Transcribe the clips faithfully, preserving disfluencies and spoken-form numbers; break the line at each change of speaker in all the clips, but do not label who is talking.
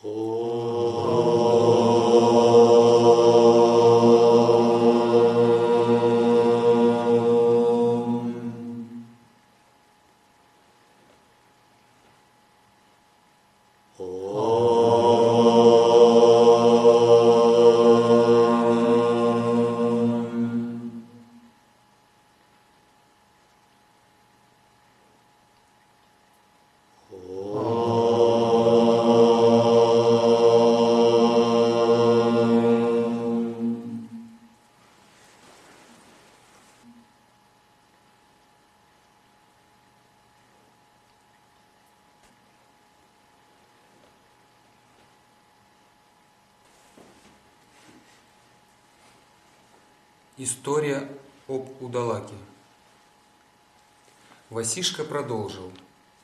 История об Удалаке. Васишка продолжил.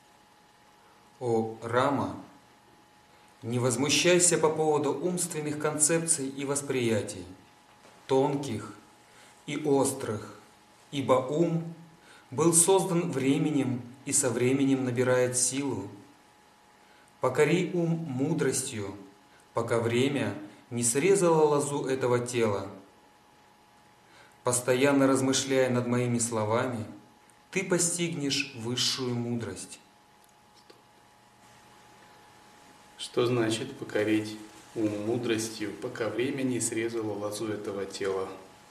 О, Рама, не возмущайся по поводу умственных концепций и восприятий, тонких и острых, ибо ум был создан временем и со временем набирает силу. Покори ум мудростью, пока время не срезало лозу этого тела. Постоянно размышляя над моими словами, ты постигнешь высшую мудрость.
Что значит покорить ум мудростью, пока время не срезало лозу этого тела?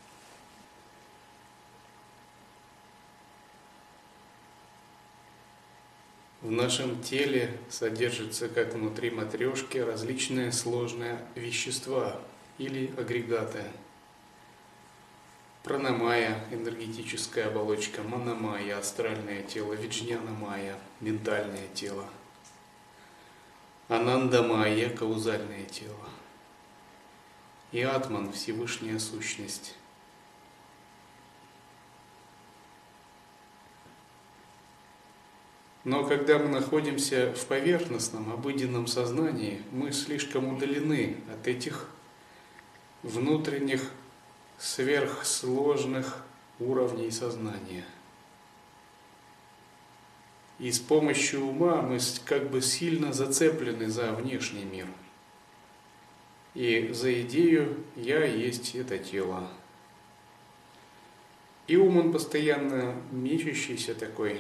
В нашем теле содержатся, как внутри матрешки, различные сложные вещества или агрегаты. Пранамая – энергетическая оболочка, манамая – астральное тело, виджняна-майя – ментальное тело, анандамайя – каузальное тело, и атман – Всевышняя сущность. Но когда мы находимся в поверхностном, обыденном сознании, мы слишком удалены от этих внутренних сверхсложных уровней сознания. И с помощью ума мы как бы сильно зацеплены за внешний мир. И за идею «я есть это тело». И ум, он постоянно мечущийся такой,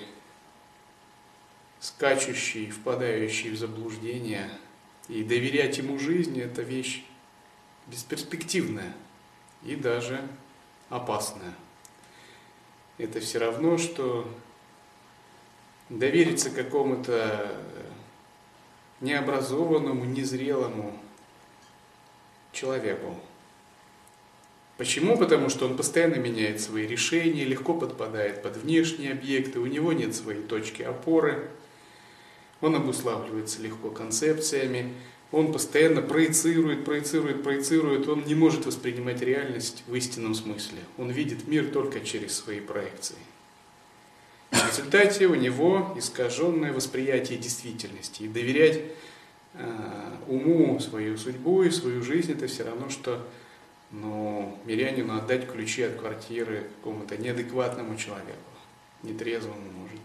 скачущий, впадающий в заблуждение. И доверять ему жизни – это вещь бесперспективная и даже опасная. Это все равно, что довериться какому-то необразованному, незрелому человеку. Почему? Потому что он постоянно меняет свои решения, легко подпадает под внешние объекты, у него нет своей точки опоры, он обуславливается легко концепциями, он постоянно проецирует, проецирует, проецирует, он не может воспринимать реальность в истинном смысле. Он видит мир только через свои проекции. В результате у него искаженное восприятие действительности. И доверять э, уму свою судьбу и свою жизнь – это все равно, что ну, мирянину отдать ключи от квартиры какому-то неадекватному человеку, нетрезвому, может быть.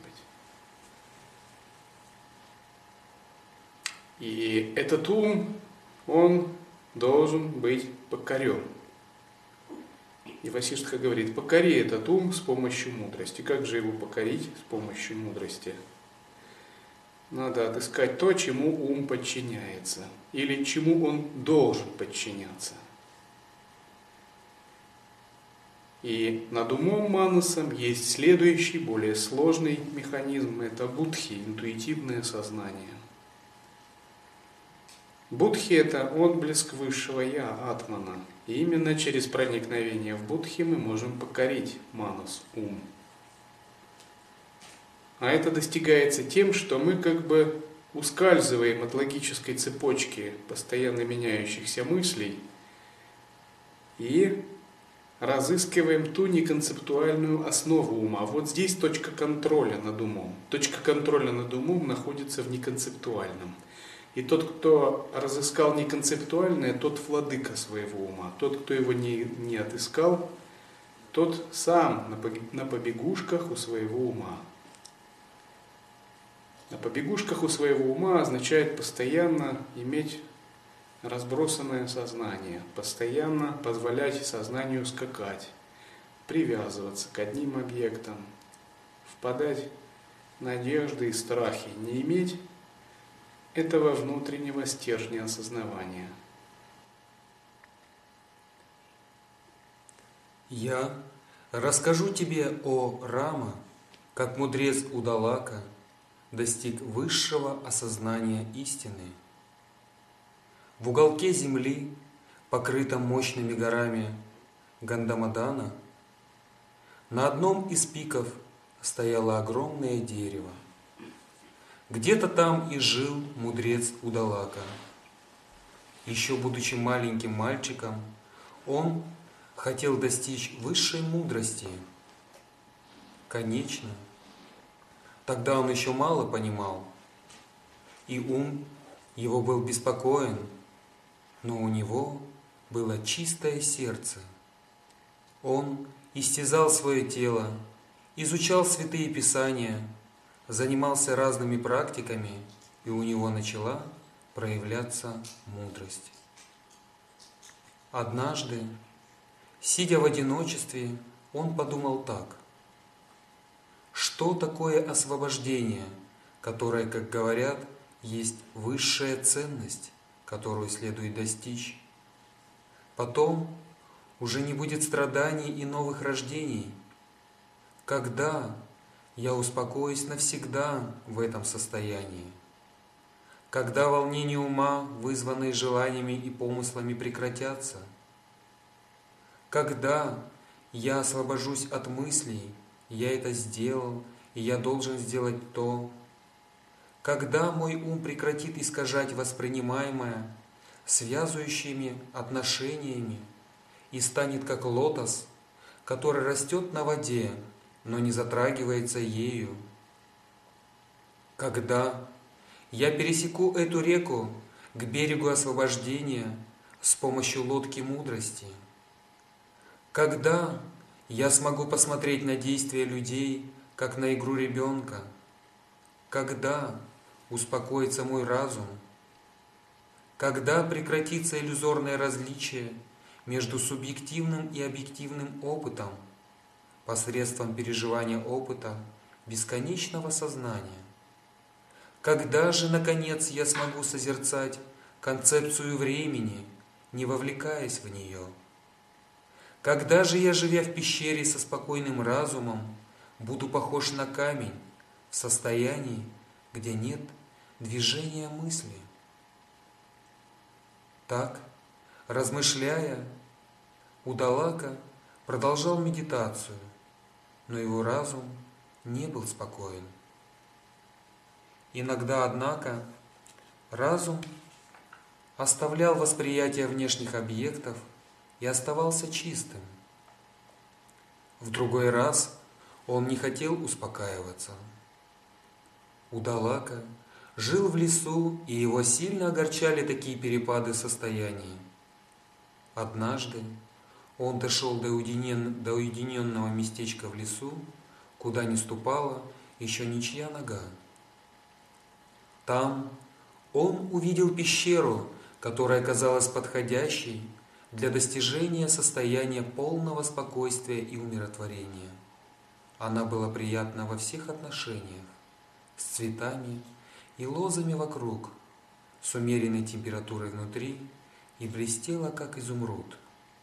И этот ум, он должен быть покорен. И Васиштха говорит, покори этот ум с помощью мудрости. Как же его покорить с помощью мудрости? Надо отыскать то, чему ум подчиняется, или чему он должен подчиняться. И над умом манасом есть следующий, более сложный механизм, это будхи, интуитивное сознание. Будхи – это отблеск высшего Я, атмана. И именно через проникновение в будхи мы можем покорить манас, ум. А это достигается тем, что мы как бы ускальзываем от логической цепочки постоянно меняющихся мыслей и разыскиваем ту неконцептуальную основу ума. Вот здесь точка контроля над умом. Точка контроля над умом находится в неконцептуальном. И тот, кто разыскал неконцептуальное, тот владыка своего ума. Тот, кто его не, не отыскал, тот сам на побегушках у своего ума. На побегушках у своего ума означает постоянно иметь разбросанное сознание, постоянно позволять сознанию скакать, привязываться к одним объектам, впадать в надежды и страхи, не иметь этого внутреннего стержня осознавания.
Я расскажу тебе о Рама, как мудрец Удалака достиг высшего осознания истины. В уголке земли, покрытом мощными горами Гандамадана, на одном из пиков стояло огромное дерево. Где-то там и жил мудрец Удалака. Еще будучи маленьким мальчиком, он хотел достичь высшей мудрости. Конечно, тогда он еще мало понимал, и ум его был беспокоен, но у него было чистое сердце. Он истязал свое тело, изучал святые писания, занимался разными практиками, и у него начала проявляться мудрость. Однажды, сидя в одиночестве, он подумал так: что такое освобождение, которое, как говорят, есть высшая ценность, которую следует достичь? Потом уже не будет страданий и новых рождений. Когда я успокоюсь навсегда в этом состоянии? Когда волнения ума, вызванные желаниями и помыслами, прекратятся? Когда я освобожусь от мыслей, я это сделал, и я должен сделать то? Когда мой ум прекратит искажать воспринимаемое связывающими отношениями и станет как лотос, который растет на воде, но не затрагивается ею? Когда я пересеку эту реку к берегу освобождения с помощью лодки мудрости? Когда я смогу посмотреть на действия людей, как на игру ребенка? Когда успокоится мой разум? Когда прекратится иллюзорное различие между субъективным и объективным опытом посредством переживания опыта бесконечного сознания? Когда же, наконец, я смогу созерцать концепцию времени, не вовлекаясь в нее? Когда же я, живя в пещере со спокойным разумом, буду похож на камень в состоянии, где нет движения мысли? Так, размышляя, Удалака продолжал медитацию, но его разум не был спокоен. Иногда, однако, разум оставлял восприятие внешних объектов и оставался чистым. В другой раз он не хотел успокаиваться. Удалака жил в лесу, и его сильно огорчали такие перепады состояний. Однажды он дошел до, уединен... до уединенного местечка в лесу, куда не ступала еще ничья нога. Там он увидел пещеру, которая казалась подходящей для достижения состояния полного спокойствия и умиротворения. Она была приятна во всех отношениях, с цветами и лозами вокруг, с умеренной температурой внутри, и блестела, как изумруд.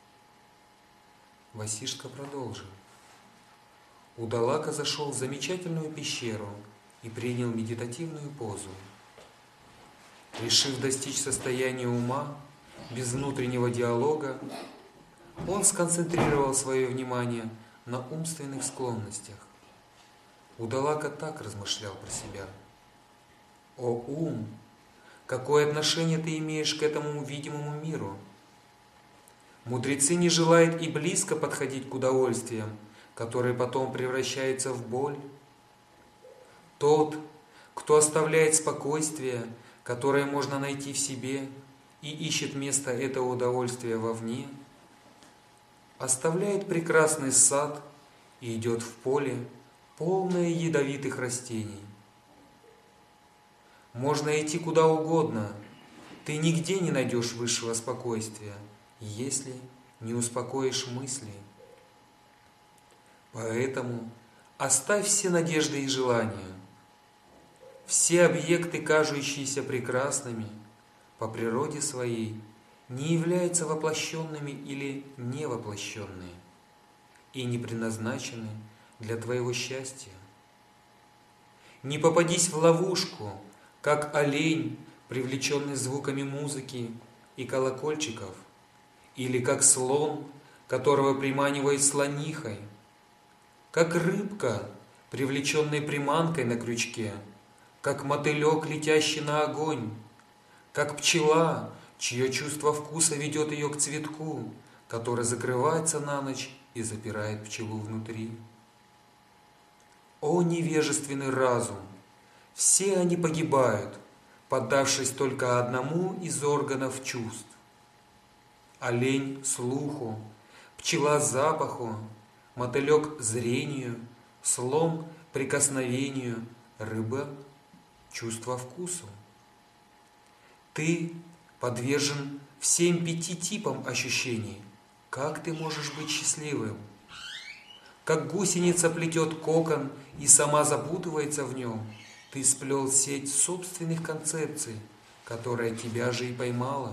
Васишка продолжил. Удалака зашел в замечательную пещеру и принял медитативную позу. Решив достичь состояния ума без внутреннего диалога, он сконцентрировал свое внимание на умственных склонностях. Удалака так размышлял про себя: «О ум, какое отношение ты имеешь к этому видимому миру? Мудрецы не желают и близко подходить к удовольствиям, которые потом превращаются в боль. Тот, кто оставляет спокойствие, которое можно найти в себе, и ищет место этого удовольствия вовне, оставляет прекрасный сад и идет в поле, полное ядовитых растений. Можно идти куда угодно, Ты нигде не найдешь высшего спокойствия, если не успокоишь мысли. Поэтому оставь все надежды и желания. Все объекты, кажущиеся прекрасными, по природе своей, не являются воплощенными или невоплощенными и не предназначены для твоего счастья. Не попадись в ловушку, как олень, привлеченный звуками музыки и колокольчиков, или как слон, которого приманивает слонихой, как рыбка, привлеченная приманкой на крючке, как мотылек, летящий на огонь, как пчела, чье чувство вкуса ведет ее к цветку, который закрывается на ночь и запирает пчелу внутри. О невежественный разум! Все они погибают, поддавшись только одному из органов чувств. Олень – слуху, пчела – запаху, мотылек – зрению, слон – прикосновению, рыба – чувство вкусу. Ты подвержен всем пяти типам ощущений. Как ты можешь быть счастливым? Как гусеница плетет кокон и сама запутывается в нем, ты сплел сеть собственных концепций, которая тебя же и поймала.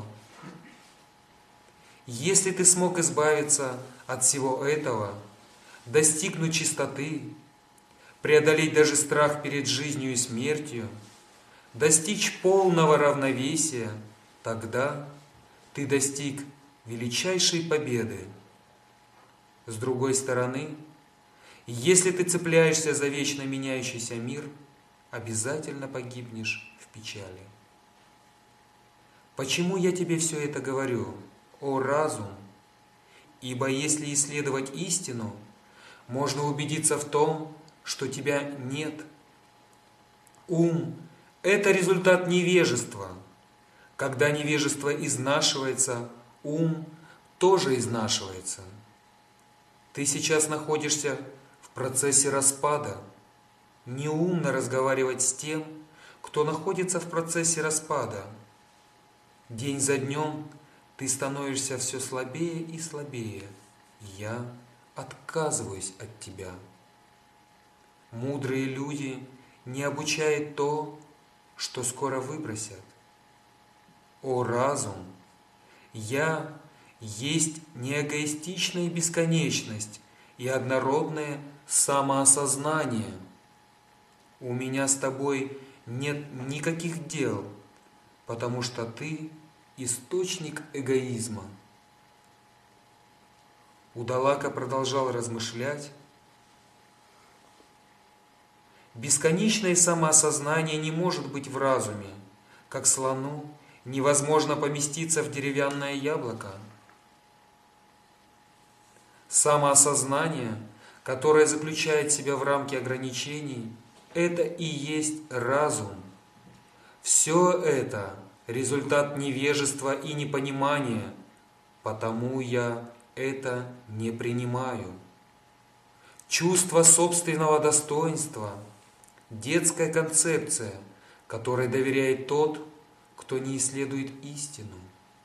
Если ты смог избавиться от всего этого, достигнуть чистоты, преодолеть даже страх перед жизнью и смертью, достичь полного равновесия, тогда ты достиг величайшей победы. С другой стороны, если ты цепляешься за вечно меняющийся мир, обязательно погибнешь в печали. Почему я тебе все это говорю, о разум? Ибо если исследовать истину, можно убедиться в том, что тебя нет. Ум – это результат невежества. Когда невежество изнашивается, ум тоже изнашивается. Ты сейчас находишься в процессе распада. Неумно разговаривать с тем, кто находится в процессе распада. День за днем ты становишься все слабее и слабее. Я отказываюсь от тебя. Мудрые люди не обучают то, что скоро выбросят. О разум! Я есть неэгоистичная бесконечность и однородное самоосознание. У меня с тобой нет никаких дел, потому что ты источник эгоизма. Удалака продолжал размышлять. Бесконечное самоосознание не может быть в разуме, как слону невозможно поместиться в деревянное яблоко. Самоосознание, которое заключает себя в рамки ограничений, это и есть разум. Все это результат невежества и непонимания, потому я это не принимаю. Чувство собственного достоинства – детская концепция, которой доверяет тот, кто не исследует истину.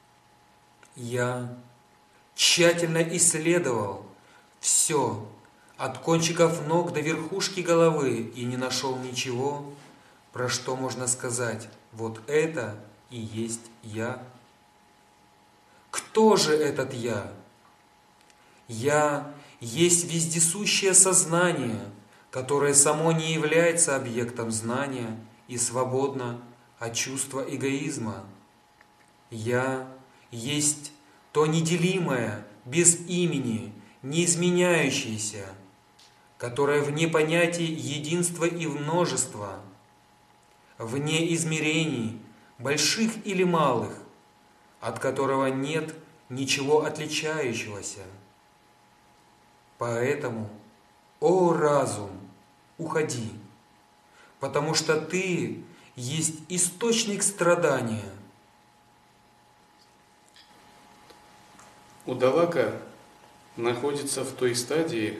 Я тщательно исследовал все, от кончиков ног до верхушки головы, и не нашел ничего, про что можно сказать: вот это и есть я. Кто же этот я? Я есть вездесущее сознание, которое само не является объектом знания и свободно от чувства эгоизма. Я есть то неделимое, без имени, неизменяющееся, которое вне понятий единства и множества, вне измерений, больших или малых, от которого нет ничего отличающегося. Поэтому, о разум, уходи, потому что ты есть источник страдания.
Удалака находится в той стадии,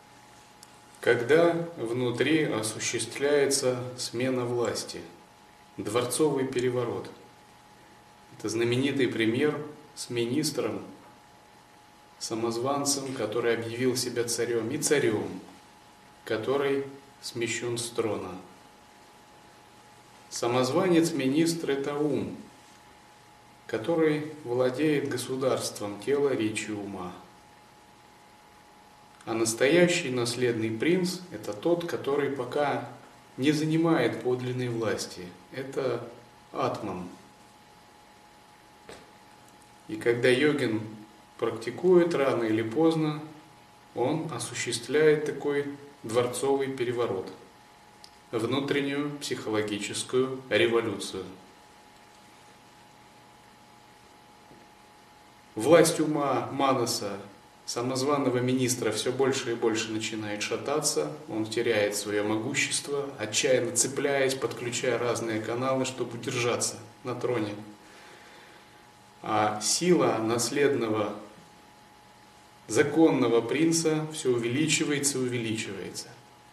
когда внутри осуществляется смена власти. Дворцовый переворот. Это знаменитый пример с министром, самозванцем, который объявил себя царем, и царем, который смещен с трона. Самозванец-министр – это ум, который владеет государством тела, речи, ума. А настоящий наследный принц – это тот, который пока не занимает подлинной власти. Это атман. И когда йогин практикует рано или поздно, он осуществляет такой дворцовый переворот, внутреннюю психологическую революцию. Власть ума Манаса, самозваного министра, все больше и больше начинает шататься, он теряет свое могущество, отчаянно цепляясь, подключая разные каналы, чтобы удержаться на троне. А сила наследного, законного принца все увеличивается и увеличивается.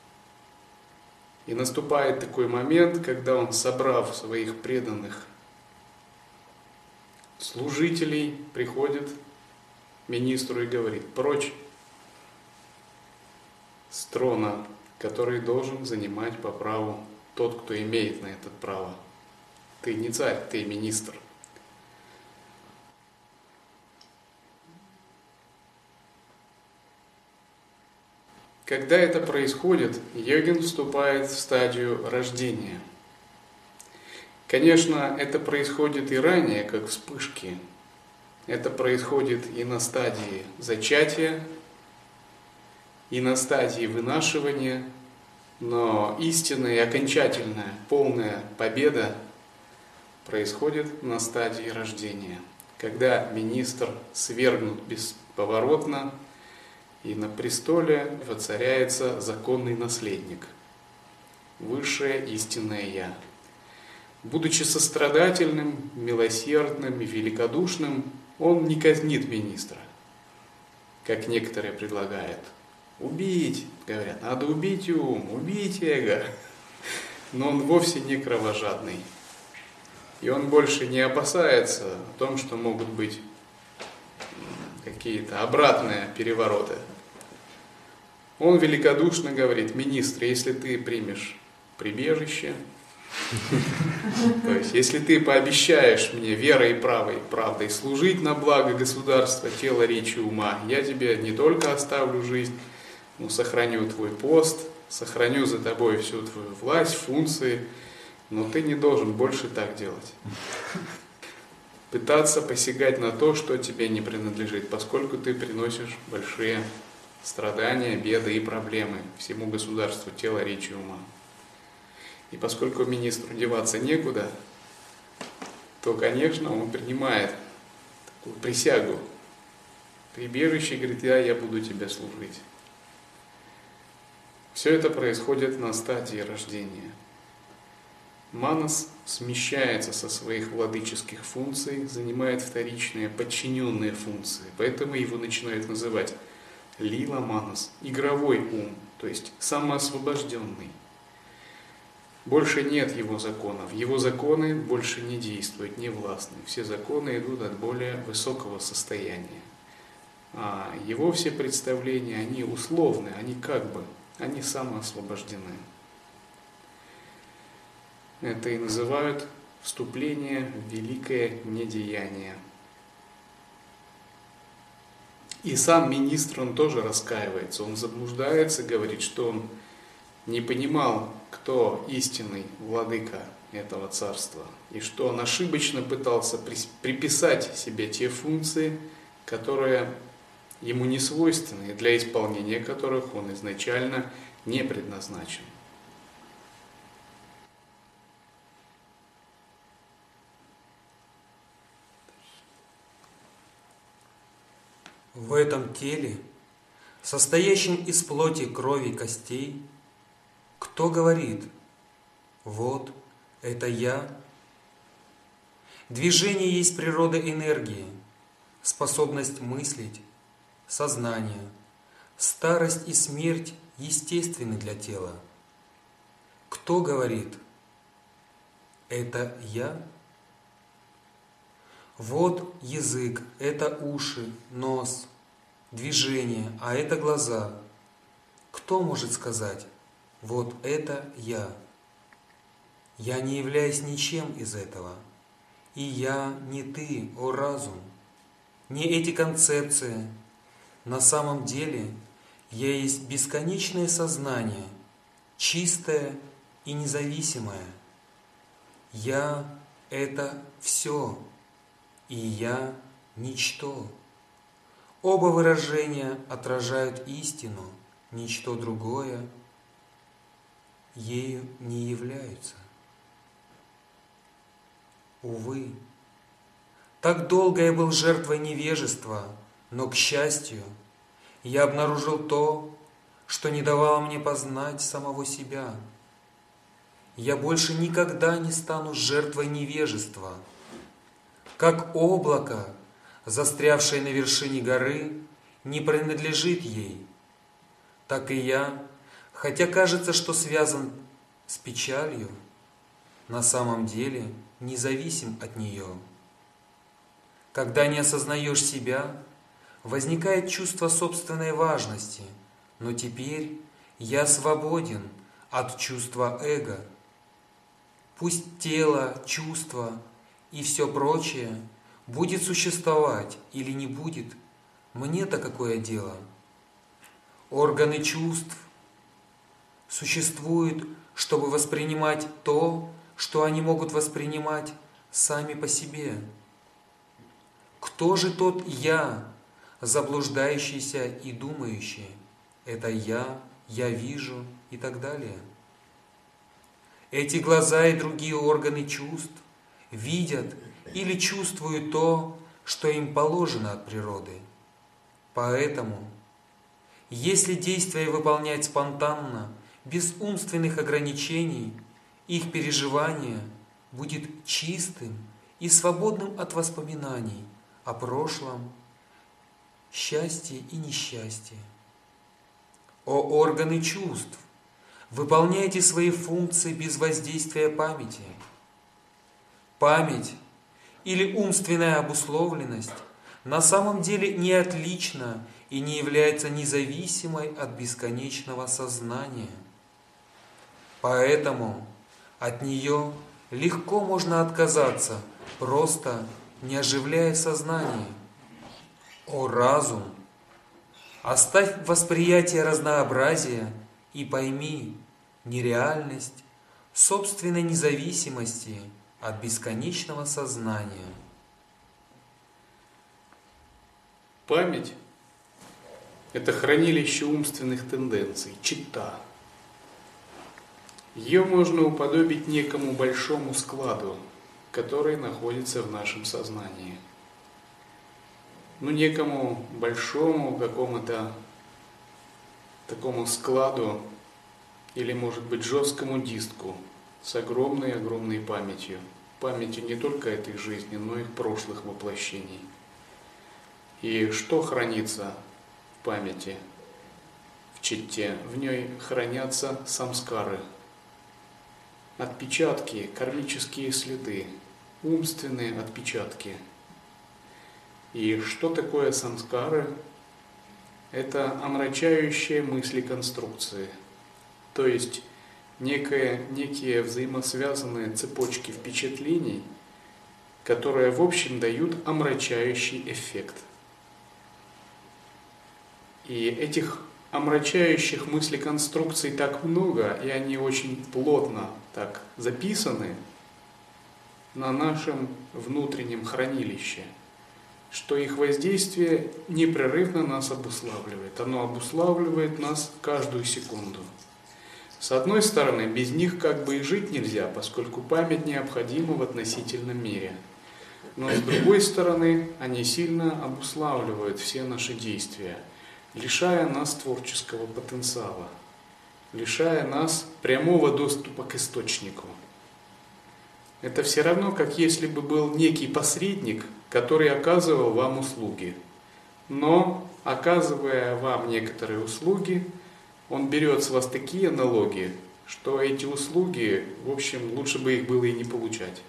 И наступает такой момент, когда он, собрав своих преданных служителей, приходит к министру и говорит: прочь с трона, который должен занимать по праву тот, кто имеет на это право. Ты не царь, ты министр. Когда это происходит, йогин вступает в стадию рождения. Конечно, это происходит и ранее, как вспышки. Это происходит и на стадии зачатия, и на стадии вынашивания, но истинная и окончательная, полная победа происходит на стадии рождения, когда министр свергнут бесповоротно, и на престоле воцаряется законный наследник, высшее истинное Я. Будучи сострадательным, милосердным и великодушным, он не казнит министра, как некоторые предлагают. Убить, говорят, надо убить ум, убить эго. Но он вовсе не кровожадный. И он больше не опасается о том, что могут быть какие-то обратные перевороты. Он великодушно говорит: министр, если ты примешь прибежище, то есть если ты пообещаешь мне верой и правой, правдой служить на благо государства, тела, речи, ума, я тебе не только оставлю жизнь, но сохраню твой пост, сохраню за тобой всю твою власть, функции, но ты не должен больше так делать. Пытаться посягать на то, что тебе не принадлежит, поскольку ты приносишь большие страдания, беды и проблемы всему государству, тела, речи, ума. И поскольку министру деваться некуда, то, конечно, он принимает такую присягу, прибежище, и говорит: я, я буду тебе служить. Все это происходит на стадии рождения. Манас смещается со своих владыческих функций, занимает вторичные, подчиненные функции. Поэтому его начинают называть лила манас, игровой ум, то есть самоосвобожденный. Больше нет его законов. Его законы больше не действуют, не властны. Все законы идут от более высокого состояния. А его все представления, они условны, они как бы, они самоосвобождены. Это и называют вступление в великое недеяние. И сам министр, он тоже раскаивается, он заблуждается, говорит, что он не понимал, кто истинный владыка этого царства, и что он ошибочно пытался приписать себе те функции, которые ему не свойственны, и для исполнения которых он изначально не предназначен.
В этом теле, состоящем из плоти, крови, костей, кто говорит: вот, это я? Движение есть природа энергии, способность мыслить, сознание. Старость и смерть естественны для тела. Кто говорит: это я? Вот язык, это уши, нос, движение, а это глаза. Кто может сказать, вот это я? Я не являюсь ничем из этого. И я не ты, о разум, не эти концепции. На самом деле я есть бесконечное сознание, чистое и независимое. Я – это все, и я – ничто. Оба выражения отражают истину, ничто другое ею не являются. Увы, так долго я был жертвой невежества, но, к счастью, я обнаружил то, что не давало мне познать самого себя. Я больше никогда не стану жертвой невежества. Как облако, застрявшее на вершине горы, не принадлежит ей, так и я, хотя кажется, что связан с печалью, на самом деле независим от нее. Когда не осознаешь себя, возникает чувство собственной важности, но теперь я свободен от чувства эго. Пусть тело, чувства и все прочее будет существовать или не будет, мне-то какое дело? Органы чувств существуют, чтобы воспринимать то, что они могут воспринимать сами по себе. Кто же тот «я», заблуждающийся и думающий? Это «я», «я вижу» и так далее. Эти глаза и другие органы чувств видят или чувствуют то, что им положено от природы. Поэтому, если действия выполнять спонтанно, без умственных ограничений, их переживание будет чистым и свободным от воспоминаний о прошлом, счастье и несчастье. О органы чувств! Выполняйте свои функции без воздействия памяти. Память или умственная обусловленность на самом деле не отлична и не является независимой от бесконечного сознания. Поэтому от нее легко можно отказаться, просто не оживляя сознание. О разум! Оставь восприятие разнообразия и пойми нереальность собственной независимости от бесконечного сознания.
Память – это хранилище умственных тенденций, читта. Ее можно уподобить некому большому складу, который находится в нашем сознании. Ну, некому большому какому-то такому складу или, может быть, жесткому диску с огромной-огромной памятью. Памятью не только этой жизни, но и прошлых воплощений. И что хранится в памяти, в читте? В ней хранятся самскары, отпечатки, кармические следы, умственные отпечатки. И что такое самскары? Это омрачающие мысли конструкции, то есть некие, некие взаимосвязанные цепочки впечатлений, которые в общем дают омрачающий эффект. И этих омрачающих мыслеконструкций так много, и они очень плотно так записаны на нашем внутреннем хранилище, что их воздействие непрерывно нас обуславливает. Оно обуславливает нас каждую секунду. С одной стороны, без них как бы и жить нельзя, поскольку память необходима в относительном мире. Но с другой стороны, они сильно обуславливают все наши действия, лишая нас творческого потенциала, лишая нас прямого доступа к источнику. Это все равно, как если бы был некий посредник, который оказывал вам услуги. Но, оказывая вам некоторые услуги, он берет с вас такие налоги, что эти услуги, в общем, лучше бы их было и не получать.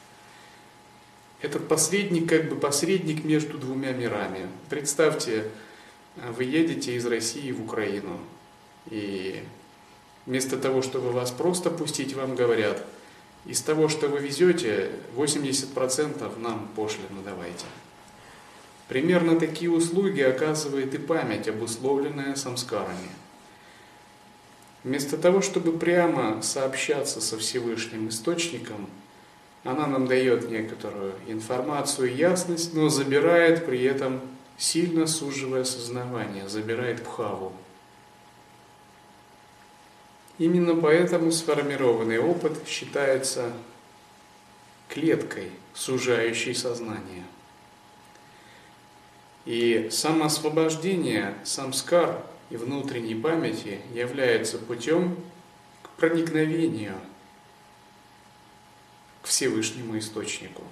Этот посредник как бы посредник между двумя мирами. Представьте, вы едете из России в Украину, и вместо того, чтобы вас просто пустить, вам говорят: из того, что вы везете, восемьдесят процентов нам пошлину давайте. Примерно такие услуги оказывает и память, обусловленная самскарами. Вместо того, чтобы прямо сообщаться со Всевышним Источником, она нам дает некоторую информацию и ясность, но забирает при этом, сильно суживая сознание, забирает бхаву. Именно поэтому сформированный опыт считается клеткой, сужающей сознание. И самоосвобождение самскар и внутренней памяти является путем к проникновению к Всевышнему Источнику.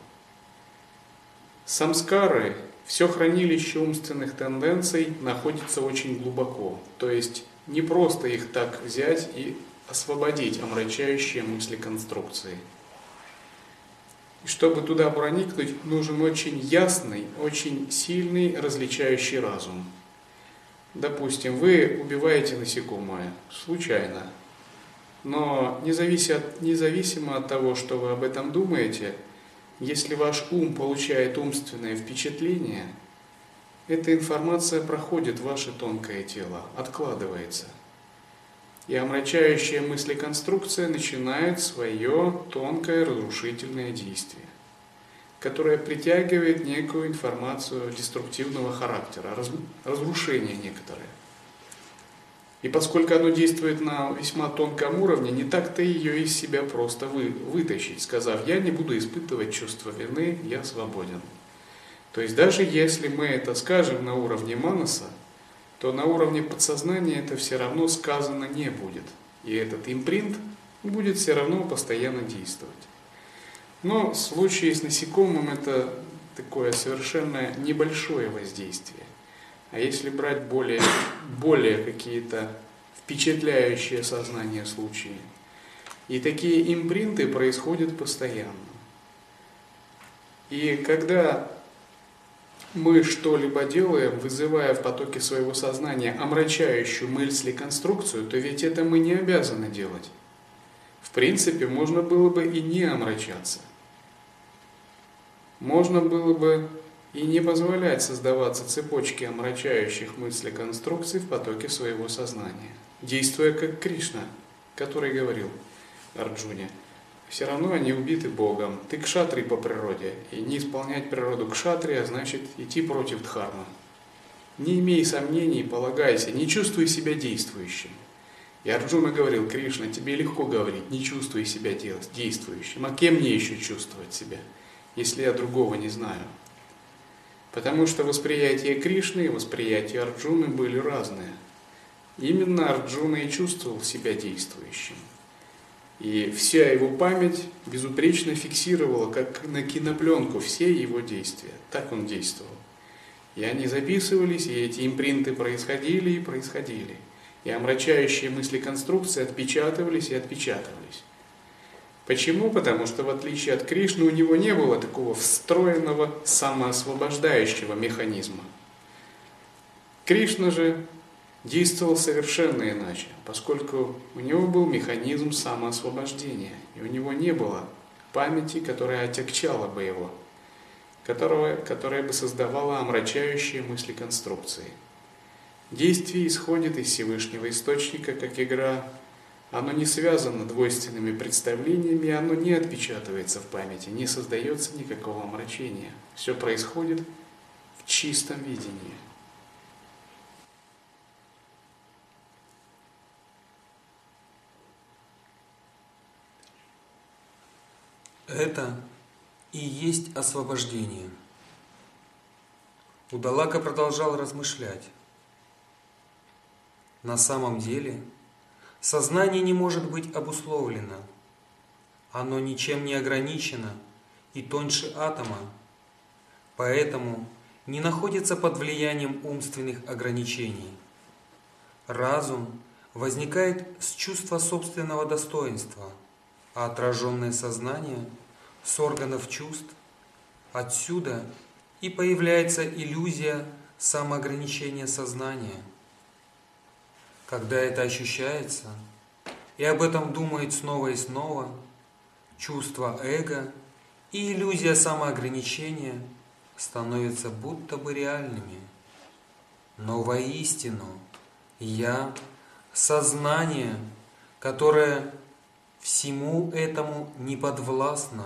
Самскары, все хранилище умственных тенденций, находится очень глубоко. То есть не просто их так взять и освободить омрачающие мысли конструкции. И чтобы туда проникнуть, нужен очень ясный, очень сильный различающий разум. Допустим, вы убиваете насекомое случайно, но независимо от того, что вы об этом думаете, если ваш ум получает умственное впечатление, эта информация проходит в ваше тонкое тело, откладывается. И омрачающая мыслеконструкция начинает свое тонкое разрушительное действие, которое притягивает некую информацию деструктивного характера, разрушение некоторое. И поскольку оно действует на весьма тонком уровне, не так-то ее из себя просто вы, вытащить, сказав: я не буду испытывать чувство вины, я свободен. То есть даже если мы это скажем на уровне манаса, то на уровне подсознания это все равно сказано не будет. И этот импринт будет все равно постоянно действовать. Но в случае с насекомым это такое совершенно небольшое воздействие. А если брать более, более какие-то впечатляющие сознание случаи, и такие импринты происходят постоянно. И когда мы что-либо делаем, вызывая в потоке своего сознания омрачающую мыслеконструкцию, то ведь это мы не обязаны делать. В принципе, можно было бы и не омрачаться. Можно было бы и не позволять создаваться цепочки омрачающих мыслеконструкций в потоке своего сознания, действуя как Кришна, который говорил Арджуне: все равно они убиты Богом, ты кшатрий по природе, и не исполнять природу кшатрия значит идти против дхармы. Не имей сомнений, полагайся, не чувствуй себя действующим. И Арджуна говорил: Кришна, тебе легко говорить, не чувствуй себя действующим, а кем мне еще чувствовать себя, если я другого не знаю? Потому что восприятие Кришны и восприятие Арджуны были разные. Именно Арджуна и чувствовал себя действующим. И вся его память безупречно фиксировала, как на кинопленку, все его действия. Так он действовал. И они записывались, и эти импринты происходили и происходили. И омрачающие мыслеконструкции отпечатывались и отпечатывались. Почему? Потому что, в отличие от Кришны, у него не было такого встроенного самоосвобождающего механизма. Кришна же действовал совершенно иначе, поскольку у него был механизм самоосвобождения, и у него не было памяти, которая отягчала бы его, которого, которая бы создавала омрачающие мыслеконструкции. Действие исходит из Всевышнего Источника, как игра. Оно не связано двойственными представлениями, оно не отпечатывается в памяти, не создается никакого омрачения. Все происходит в чистом видении.
Это и есть освобождение. Удалака продолжал размышлять. На самом деле, сознание не может быть обусловлено. Оно ничем не ограничено и тоньше атома, поэтому не находится под влиянием умственных ограничений. Разум возникает с чувства собственного достоинства, а отраженное сознание с органов чувств. Отсюда и появляется иллюзия самоограничения сознания. Когда это ощущается, и об этом думает снова и снова, чувство эго и иллюзия самоограничения становятся будто бы реальными. Но воистину «я» — сознание, которое всему этому не подвластно.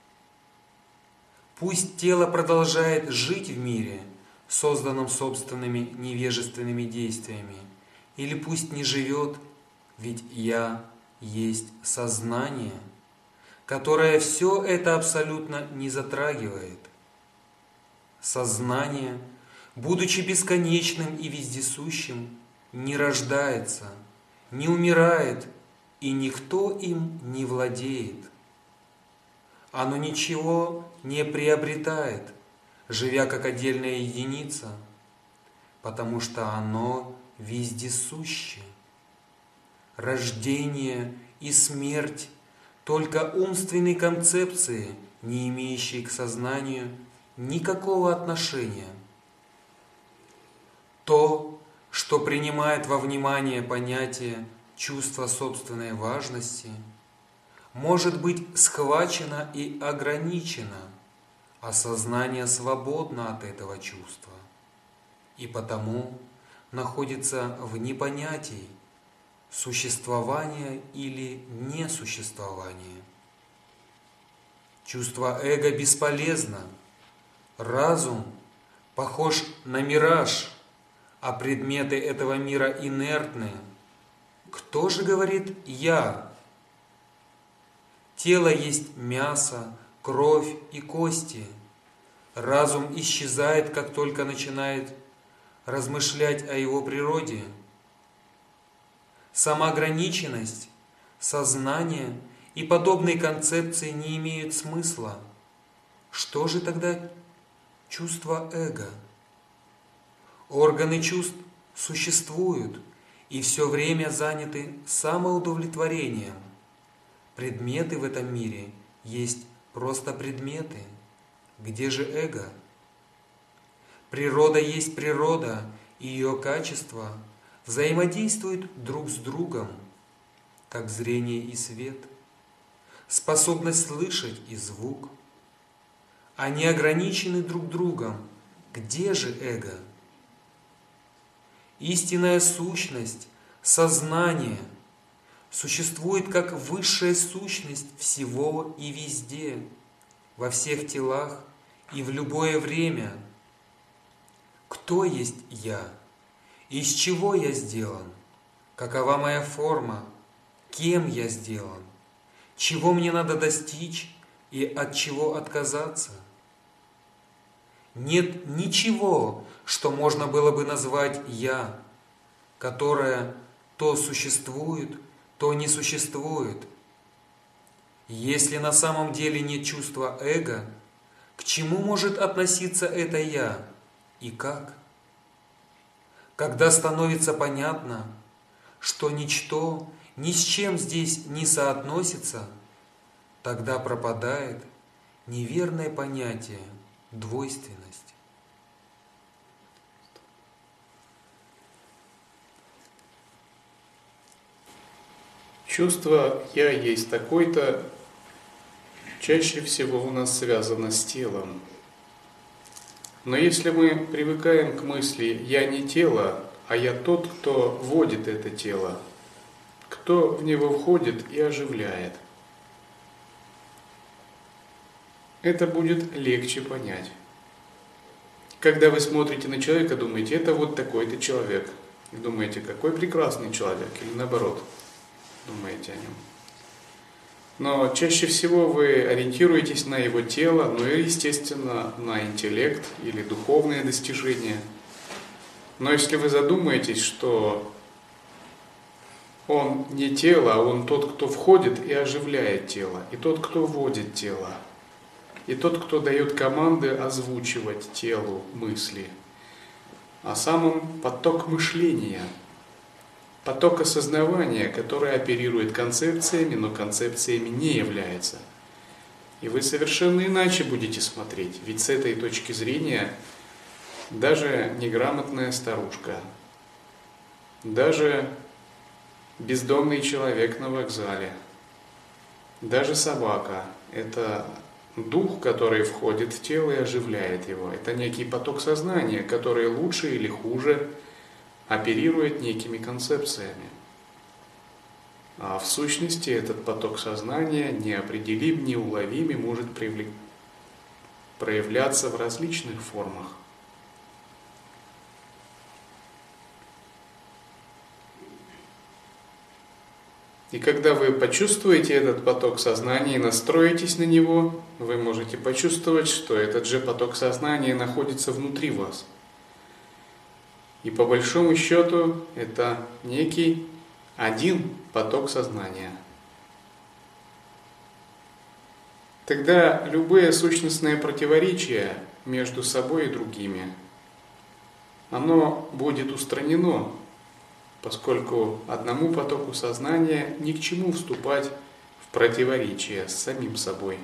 Пусть тело продолжает жить в мире, созданном собственными невежественными действиями, или пусть не живет, ведь «я» есть сознание, которое все это абсолютно не затрагивает. Сознание, будучи бесконечным и вездесущим, не рождается, не умирает, и никто им не владеет. Оно ничего не приобретает, живя как отдельная единица, потому что оно вездесуще. Рождение и смерть – только умственные концепции, не имеющие к сознанию никакого отношения. То, что принимает во внимание понятие чувства собственной важности, может быть схвачено и ограничено, а сознание свободно от этого чувства, и потому находится в непонятии существования или несуществования. Чувство эго бесполезно, разум похож на мираж, а предметы этого мира инертны. Кто же говорит «я»? Тело есть мясо, кровь и кости. Разум исчезает, как только начинает размышлять о его природе. Самоограниченность, сознание и подобные концепции не имеют смысла. Что же тогда чувство эго? Органы чувств существуют и все время заняты самоудовлетворением. Предметы в этом мире есть просто предметы. Где же эго? Природа есть природа, и ее качества взаимодействуют друг с другом, как зрение и свет, способность слышать и звук. Они ограничены друг другом. Где же эго? Истинная сущность, сознание, существует как высшая сущность всего и везде, во всех телах и в любое время. Кто есть я? Из чего я сделан? Какова моя форма? Кем я сделан? Чего мне надо достичь и от чего отказаться? Нет ничего, что можно было бы назвать «я», которое то существует, то не существует. Если на самом деле нет чувства эго, к чему может относиться это «я» и как? Когда становится понятно, что ничто ни с чем здесь не соотносится, тогда пропадает неверное понятие двойственность.
Чувство «я есть такой-то» чаще всего у нас связано с телом. Но если мы привыкаем к мысли «я не тело, а я тот, кто водит это тело», кто в него входит и оживляет, это будет легче понять. Когда вы смотрите на человека, думаете, это вот такой-то человек, и думаете, какой прекрасный человек, или наоборот, думаете о нем. Но чаще всего вы ориентируетесь на его тело, ну и, естественно, на интеллект или духовные достижения. Но если вы задумаетесь, что он не тело, а он тот, кто входит и оживляет тело, и тот, кто вводит тело, и тот, кто дает команды озвучивать телу мысли, а сам он поток мышления, поток осознавания, который оперирует концепциями, но концепциями не является. И вы совершенно иначе будете смотреть. Ведь с этой точки зрения даже неграмотная старушка, даже бездомный человек на вокзале, даже собака – это дух, который входит в тело и оживляет его. Это некий поток сознания, который лучше или хуже оперирует некими концепциями. А в сущности этот поток сознания неопределим, неуловим и может проявляться в различных формах. И когда вы почувствуете этот поток сознания и настроитесь на него, вы можете почувствовать, что этот же поток сознания находится внутри вас. И по большому счету это некий один поток сознания. Тогда любые сущностные противоречия между собой и другими, оно будет устранено, поскольку одному потоку сознания ни к чему вступать в противоречие с самим собой.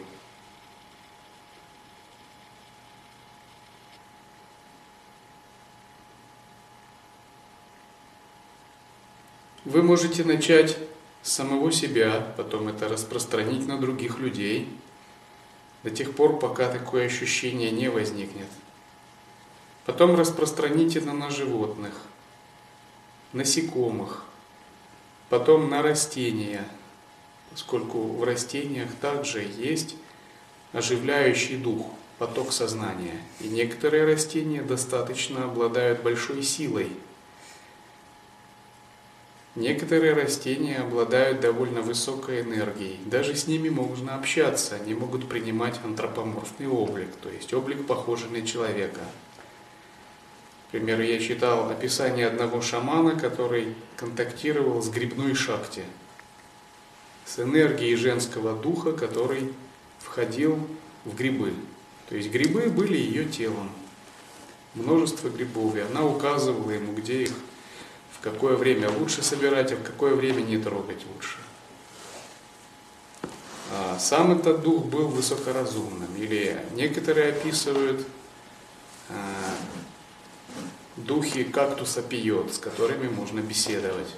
Вы можете начать с самого себя, потом это распространить на других людей, до тех пор, пока такое ощущение не возникнет. Потом распространите это на животных, насекомых, потом на растения, поскольку в растениях также есть оживляющий дух, поток сознания. И некоторые растения достаточно обладают большой силой. Некоторые растения обладают довольно высокой энергией. Даже с ними можно общаться, они могут принимать антропоморфный облик, то есть облик, похожий на человека. Например, я читал описание одного шамана, который контактировал с грибной шакти, с энергией женского духа, который входил в грибы. То есть грибы были ее телом, множество грибов, и она указывала ему, где их, в какое время лучше собирать, а в какое время не трогать лучше. А сам этот дух был высокоразумным, или некоторые описывают духи кактуса пиот, с которыми можно беседовать.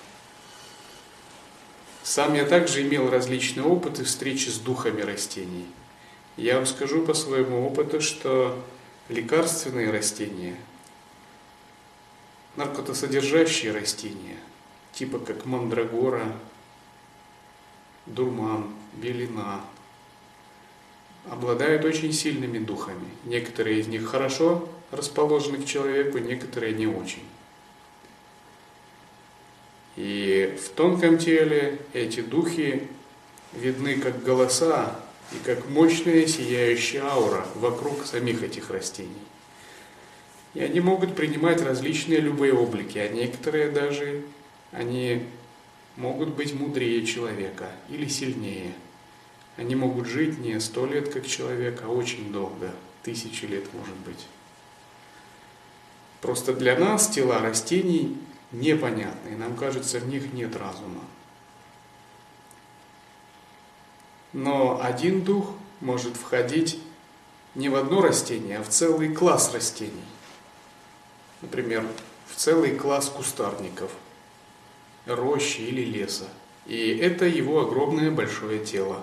Сам я также имел различные опыты встречи с духами растений. Я вам скажу по своему опыту, что лекарственные растения, наркотосодержащие растения, типа как мандрагора, дурман, белина, обладают очень сильными духами. Некоторые из них хорошо расположены к человеку, некоторые не очень. И в тонком теле эти духи видны как голоса и как мощная сияющая аура вокруг самих этих растений. И они могут принимать различные любые облики, а некоторые даже они могут быть мудрее человека или сильнее. Они могут жить не сто лет как человек, а очень долго, тысячи лет может быть. Просто для нас тела растений непонятны, и нам кажется, в них нет разума. Но один дух может входить не в одно растение, а в целый класс растений. Например, в целый класс кустарников, рощи или леса. И это его огромное большое тело.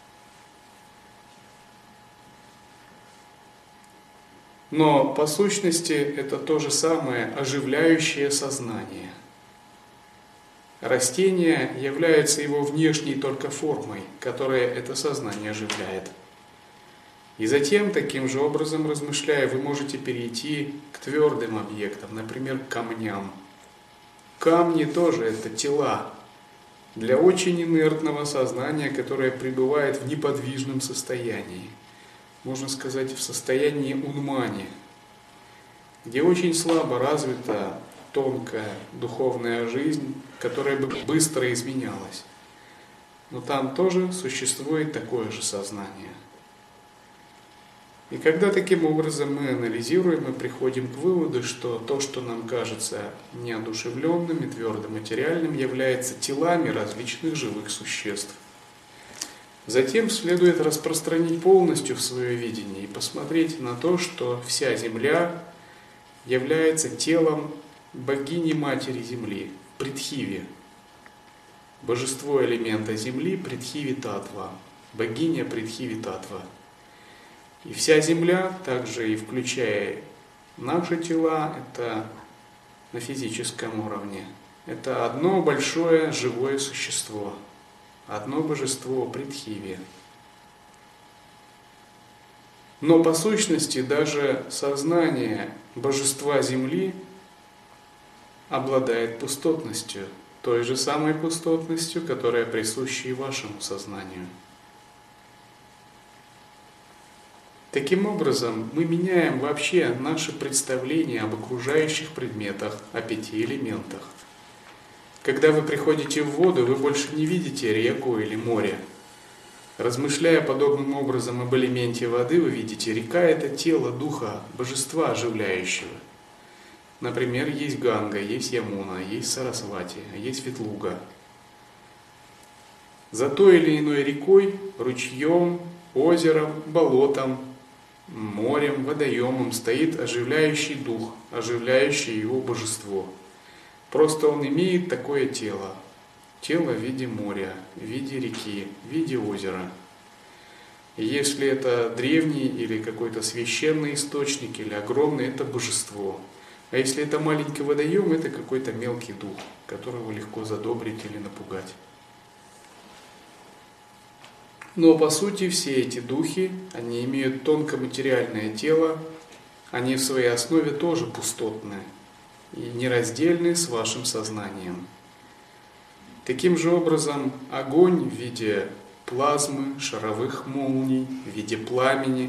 Но по сущности это то же самое оживляющее сознание. Растение является его внешней только формой, которая это сознание оживляет. И затем, таким же образом размышляя, вы можете перейти к твердым объектам, например, к камням. Камни тоже это тела для очень инертного сознания, которое пребывает в неподвижном состоянии. Можно сказать, в состоянии унмани, где очень слабо развита тонкая духовная жизнь, которая бы быстро изменялась. Но там тоже существует такое же сознание. И когда таким образом мы анализируем и приходим к выводу, что то, что нам кажется неодушевленным и твердо материальным, является телами различных живых существ. Затем следует распространить полностью в свое видение и посмотреть на то, что вся Земля является телом богини-матери Земли, Притхиви. Божество элемента Земли Притхиви-Татва, богиня Притхиви-Татва. И вся Земля, также и включая наши тела, это на физическом уровне. Это одно большое живое существо, одно божество Притхиви. Но по сущности даже сознание божества Земли обладает пустотностью, той же самой пустотностью, которая присуща и вашему сознанию. Таким образом, мы меняем вообще наше представление об окружающих предметах, о пяти элементах. Когда вы приходите в воду, вы больше не видите реку или море. Размышляя подобным образом об элементе воды, вы видите, река – это тело духа, божества оживляющего. Например, есть Ганга, есть Ямуна, есть Сарасвати, есть Ветлуга. За той или иной рекой, ручьем, озером, болотом, морем, водоемом стоит оживляющий дух, оживляющий его божество. Просто он имеет такое тело. Тело в виде моря, в виде реки, в виде озера. И если это древний или какой-то священный источник, или огромный, это божество. А если это маленький водоем, это какой-то мелкий дух, которого легко задобрить или напугать. Но по сути все эти духи, они имеют тонкоматериальное тело, они в своей основе тоже пустотные и нераздельны с вашим сознанием. Таким же образом, огонь в виде плазмы, шаровых молний, в виде пламени,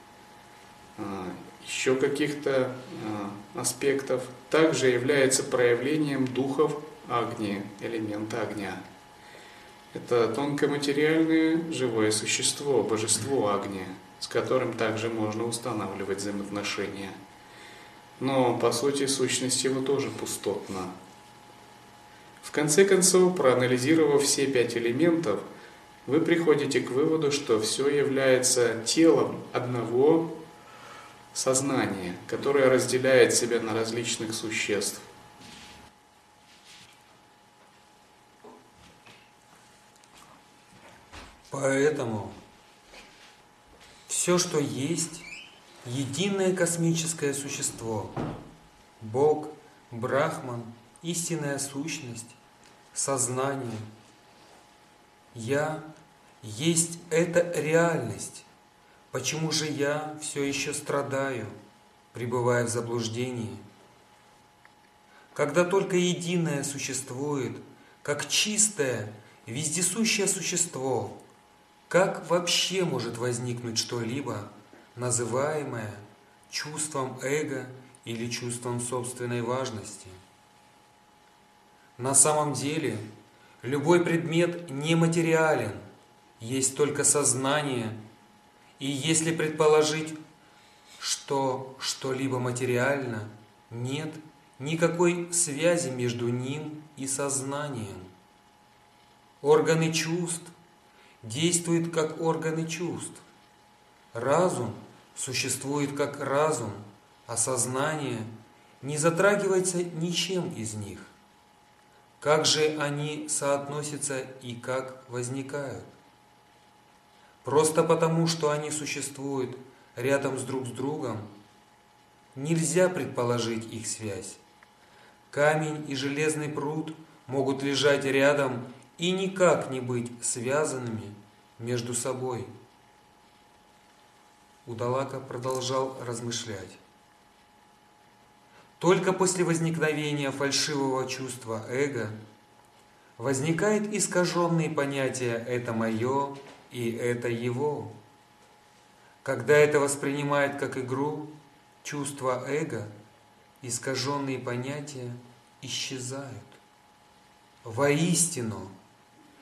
еще каких-то аспектов, также является проявлением духов Агни, элемента огня. Это тонкоматериальное живое существо, божество Агни, с которым также можно устанавливать взаимоотношения. Но по сути сущность его тоже пустотна. В конце концов, проанализировав все пять элементов, вы приходите к выводу, что все является телом одного сознания, которое разделяет себя на различных существ.
Поэтому все, что есть, единое космическое существо, Бог, Брахман, истинная сущность, сознание, Я есть эта реальность. Почему же я все еще страдаю, пребывая в заблуждении? Когда только единое существует, как чистое, вездесущее существо, как вообще может возникнуть что-либо, называемое чувством эго или чувством собственной важности? На самом деле, любой предмет нематериален, есть только сознание, и если предположить, что что-либо материально, нет никакой связи между ним и сознанием. Органы чувств действуют как органы чувств. Разум существует как разум, а сознание не затрагивается ничем из них. Как же они соотносятся и как возникают? Просто потому, что они существуют рядом с друг с другом, нельзя предположить их связь. Камень и железный пруд могут лежать рядом и никак не быть связанными между собой. Удалака продолжал размышлять. Только после возникновения фальшивого чувства эго возникает искаженные понятия «это мое» и «это его». Когда это воспринимает как игру, чувство эго, искаженные понятия исчезают. Воистину,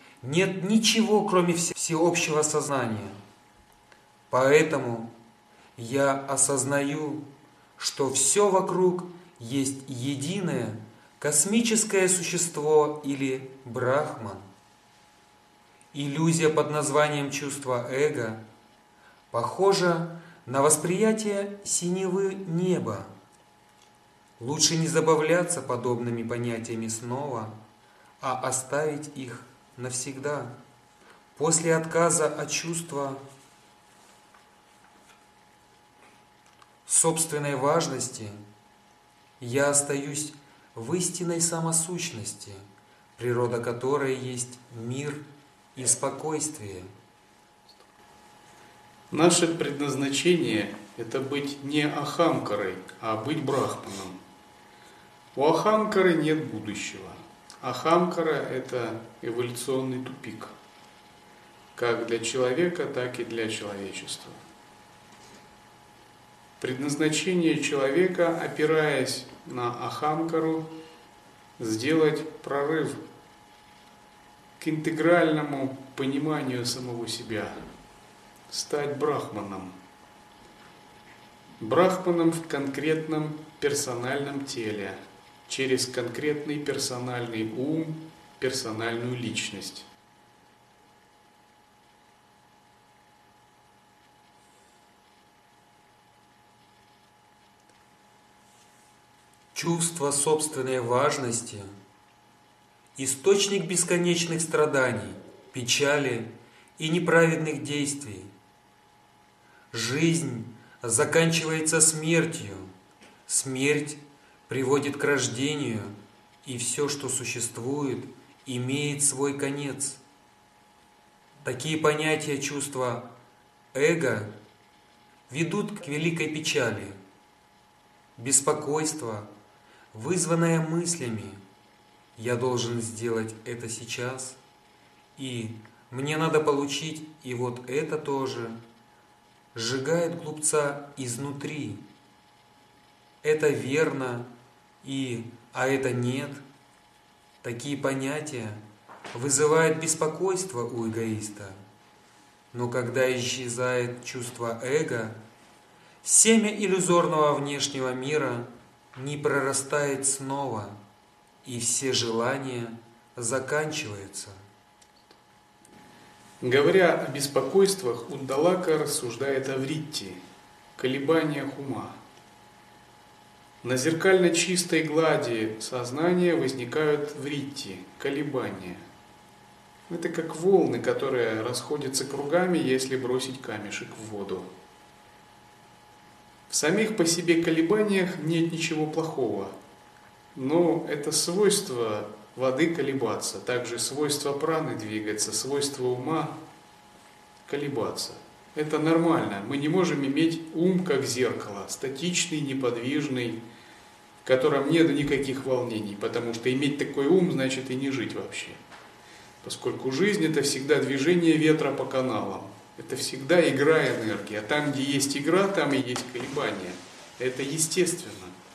нет ничего, кроме всеобщего сознания. Поэтому я осознаю, что все вокруг есть единое космическое существо или брахман. Иллюзия под названием чувство эго похожа на восприятие синевы неба. Лучше не забавляться подобными понятиями снова, а оставить их навсегда. После отказа от чувства собственной важности я остаюсь в истинной самосущности, природа которой есть мир и спокойствие.
Наше предназначение – это быть не ахамкарой, а быть брахманом. У ахамкары нет будущего. Ахамкара – это эволюционный тупик, как для человека, так и для человечества. Предназначение человека, опираясь на ахамкару, сделать прорыв к интегральному пониманию самого себя, стать брахманом. Брахманом в конкретном персональном теле, через конкретный персональный ум, персональную личность.
Чувство собственной важности – источник бесконечных страданий, печали и неправедных действий. Жизнь заканчивается смертью, смерть приводит к рождению, и все, что существует, имеет свой конец. Такие понятия чувства эго ведут к великой печали, беспокойство, вызванное мыслями «я должен сделать это сейчас», и «мне надо получить и вот это тоже», сжигает глупца изнутри. Это верно, и «а это нет». Такие понятия вызывают беспокойство у эгоиста. Но когда исчезает чувство эго, семя иллюзорного внешнего мира не прорастает снова, и все желания заканчиваются.
Говоря о беспокойствах, Уддалака рассуждает о вритти, колебаниях ума. На зеркально чистой глади сознания возникают вритти, колебания. Это как волны, которые расходятся кругами, если бросить камешек в воду. В самих по себе колебаниях нет ничего плохого, но это свойство воды колебаться, также свойство праны двигаться, свойство ума колебаться. Это нормально. Мы не можем иметь ум как зеркало, статичный, неподвижный, в котором нет никаких волнений, потому что иметь такой ум значит и не жить вообще. Поскольку жизнь – это всегда движение ветра по каналам. Это всегда игра энергии. А там, где есть игра, там и есть колебания. Это естественно.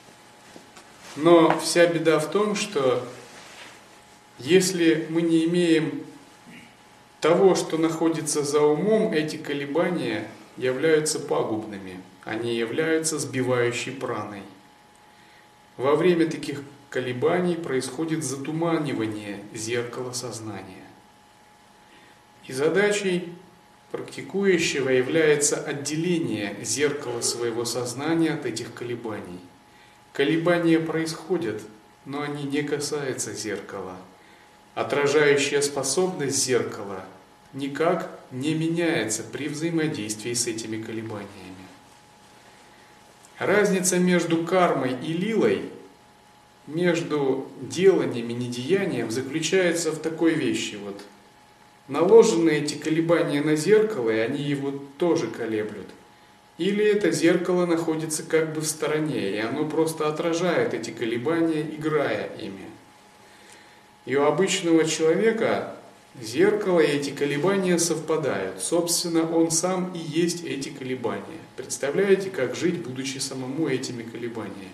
Но вся беда в том, что если мы не имеем того, что находится за умом, эти колебания являются пагубными. Они являются сбивающей праной. Во время таких колебаний происходит затуманивание зеркала сознания. И задачей практикующего является отделение зеркала своего сознания от этих колебаний. Колебания происходят, но они не касаются зеркала. Отражающая способность зеркала никак не меняется при взаимодействии с этими колебаниями. Разница между кармой и лилой, между деланием и недеянием заключается в такой вещи. Вот, наложены эти колебания на зеркало, и они его тоже колеблют. Или это зеркало находится как бы в стороне, и оно просто отражает эти колебания, играя ими. И у обычного человека зеркало и эти колебания совпадают. Собственно, он сам и есть эти колебания. Представляете, как жить, будучи самому этими колебаниями?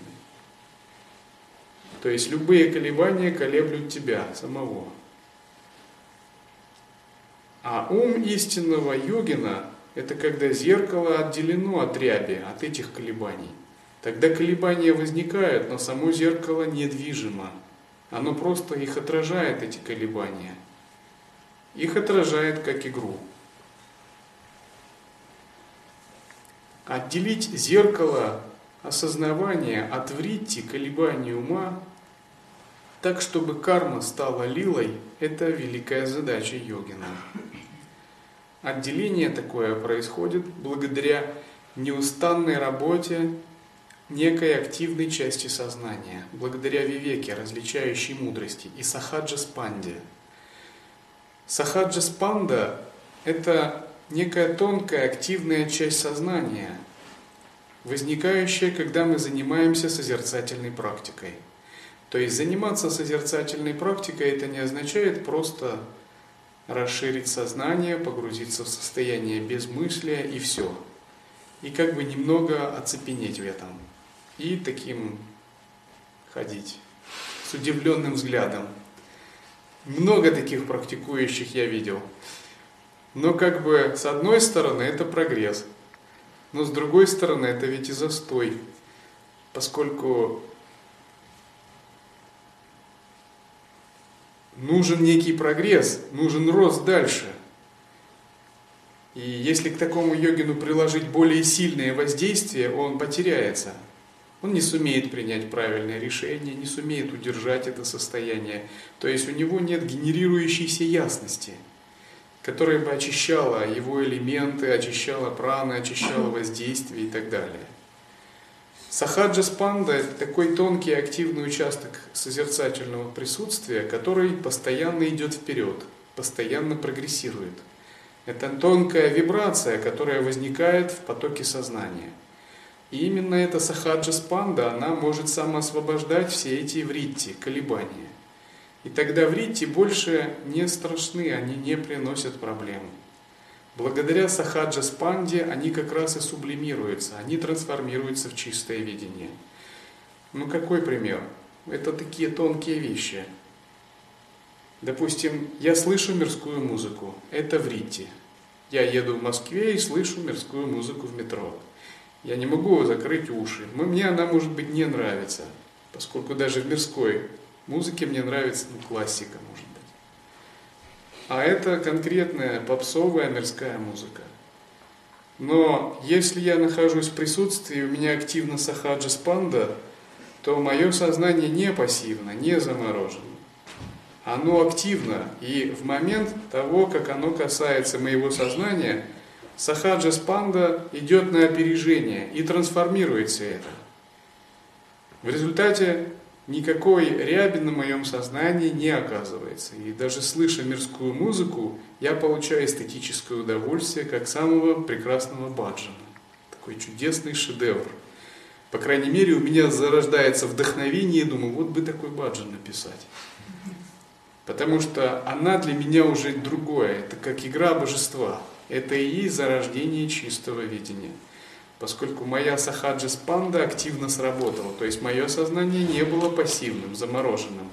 То есть любые колебания колеблют тебя самого. А ум истинного йогина – это когда зеркало отделено от ряби, от этих колебаний. Тогда колебания возникают, но само зеркало недвижимо. Оно просто их отражает, эти колебания. Их отражает как игру. Отделить зеркало осознавания от вритти, колебаний ума, так, чтобы карма стала лилой, это великая задача йогина. Отделение такое происходит благодаря неустанной работе некой активной части сознания, благодаря вивеке, различающей мудрости, и сахаджа-спанде. Сахаджа-спанда – это некая тонкая активная часть сознания, возникающая, когда мы занимаемся созерцательной практикой. То есть заниматься созерцательной практикой – это не означает просто расширить сознание, погрузиться в состояние безмыслия и все. И как бы немного оцепенеть в этом. И таким ходить, с удивленным взглядом. Много таких практикующих я видел. Но как бы с одной стороны это прогресс, но с другой стороны это ведь и застой, поскольку нужен некий прогресс, нужен рост дальше. И если к такому йогину приложить более сильное воздействие, он потеряется. Он не сумеет принять правильное решение, не сумеет удержать это состояние. То есть у него нет генерирующейся ясности, которая бы очищала его элементы, очищала праны, очищала воздействие и так далее. Сахаджа-спанда – это такой тонкий активный участок созерцательного присутствия, который постоянно идет вперед, постоянно прогрессирует. Это тонкая вибрация, которая возникает в потоке сознания. И именно эта сахаджа-спанда, она может самоосвобождать все эти вритти, колебания. И тогда вритти больше не страшны, они не приносят проблем. Благодаря сахаджа-спанде они как раз и сублимируются, они трансформируются в чистое видение. Ну какой пример? Это такие тонкие вещи. Допустим, я слышу мирскую музыку, это вритти. Я еду в Москве и слышу мирскую музыку в метро. Я не могу закрыть уши. Мне она, может быть, не нравится, поскольку даже в мирской музыке мне нравится ну, классика, может быть. А это конкретная попсовая мирская музыка. Но если я нахожусь в присутствии, у меня активна сахаджа-спанда, то мое сознание не пассивно, не заморожено. Оно активно, и в момент того, как оно касается моего сознания, сахаджа-спанда идет на опережение и трансформируется это. В результате никакой ряби на моем сознании не оказывается. И даже слыша мирскую музыку, я получаю эстетическое удовольствие, как самого прекрасного баджана. Такой чудесный шедевр. По крайней мере, у меня зарождается вдохновение, и думаю, вот бы такой баджан написать. Потому что она для меня уже другое. Это как игра божества. Это и есть зарождение чистого видения. Поскольку моя сахаджа-спанда активно сработала, то есть мое сознание не было пассивным, замороженным.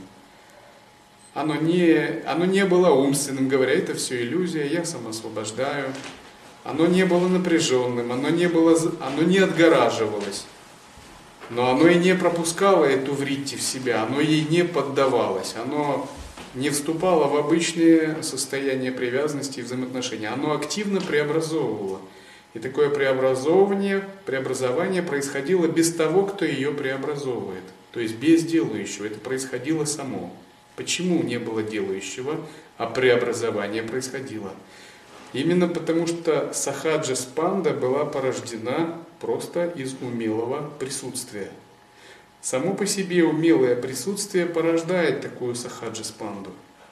Оно не, оно не было умственным, говоря, это все иллюзия, я самоосвобождаю. Оно не было напряженным, оно не, было, оно не отгораживалось. Но оно и не пропускало эту вритти в себя, оно ей не поддавалось, оно не вступало в обычные состояния привязанности и взаимоотношений, оно активно преобразовывало. И такое преобразование, преобразование происходило без того, кто ее преобразовывает. То есть без делающего. Это происходило само. Почему не было делающего, а преобразование происходило? Именно потому, что сахаджа-спанда была порождена просто из умелого присутствия. Само по себе умелое присутствие порождает такую сахаджа-спанду.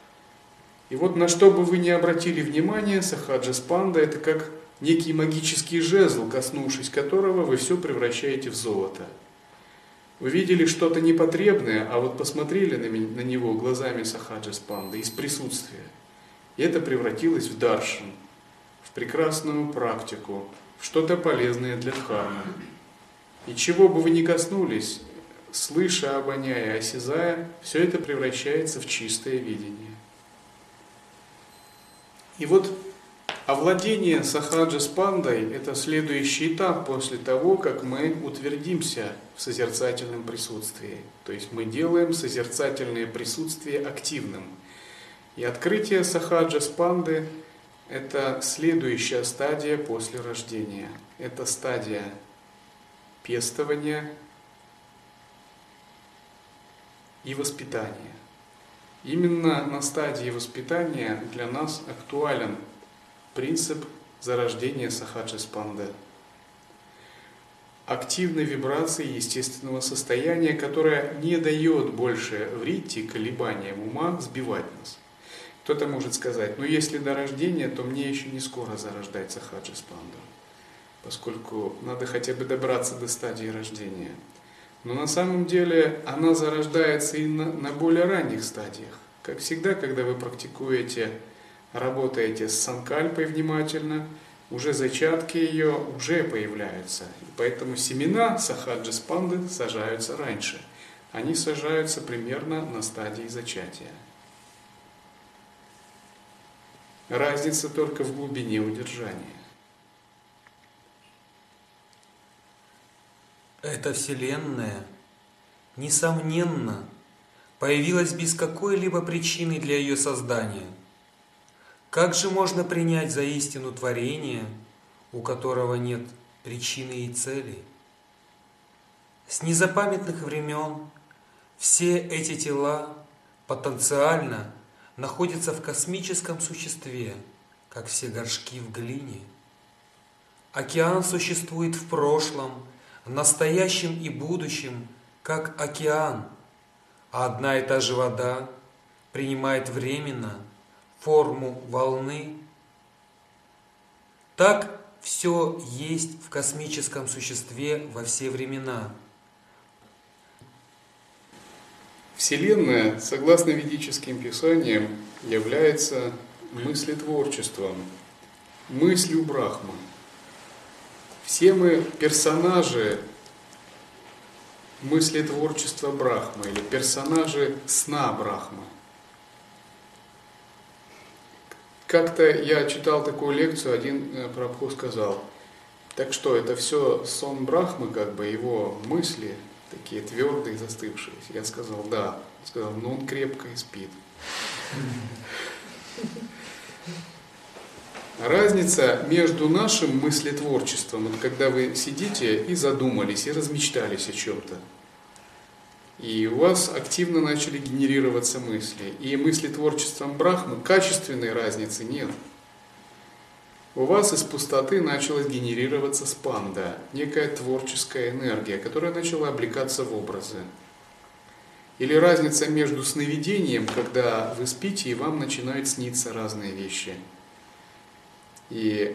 И вот на что бы вы ни обратили внимание, сахаджа-спанда – это как некий магический жезл, коснувшись которого вы все превращаете в золото. Вы видели что-то непотребное, а вот посмотрели на, на него глазами сахаджа-спанды из присутствия. И это превратилось в даршан, в прекрасную практику, в что-то полезное для дхармы. И чего бы вы ни коснулись, слыша, обоняя, осязая, все это превращается в чистое видение. И вот Овладение сахаджа спандой – это следующий этап после того, как мы утвердимся в созерцательном присутствии. То есть мы делаем созерцательное присутствие активным. И открытие сахаджа спанды – это следующая стадия после рождения. Это стадия пестования и воспитания. Именно на стадии воспитания для нас актуален принцип зарождения сахаджа спанды. Активной вибрации естественного состояния, которая не дает больше вритти, колебаниям ума, сбивать нас. Кто-то может сказать, ну если до рождения, то мне еще не скоро зарождать сахаджа спанду, поскольку надо хотя бы добраться до стадии рождения. Но на самом деле она зарождается и на, на более ранних стадиях. Как всегда, когда вы практикуете, работаете с санкальпой внимательно, уже зачатки ее уже появляются. И поэтому семена сахаджа спанды сажаются раньше. Они сажаются примерно на стадии зачатия. Разница только в глубине удержания.
Эта Вселенная, несомненно, появилась без какой-либо причины для ее создания. Как же можно принять за истину творения, у которого нет причины и цели? С незапамятных времен все эти тела потенциально находятся в космическом существе, как все горшки в глине. Океан существует в прошлом, в настоящем и будущем, как океан, а одна и та же вода принимает временно форму волны. Так все есть в космическом существе во все времена.
Вселенная, согласно ведическим писаниям, является мыслетворчеством, мыслью Брахмы. Все мы персонажи мыслетворчества Брахмы или персонажи сна Брахмы. Как-то я читал такую лекцию, один прабху сказал, так что, это все сон Брахмы, как бы его мысли, такие твердые, застывшие. Я сказал, да. Он сказал, ну он крепко и спит. Разница между нашим мыслетворчеством, вот когда вы сидите и задумались, и размечтались о чем-то, и у вас активно начали генерироваться мысли, и мыслетворчеством Брахмы качественной разницы нет. У вас из пустоты началась генерироваться спанда, некая творческая энергия, которая начала облекаться в образы. Или разница между сновидением, когда вы спите и вам начинают сниться разные вещи. И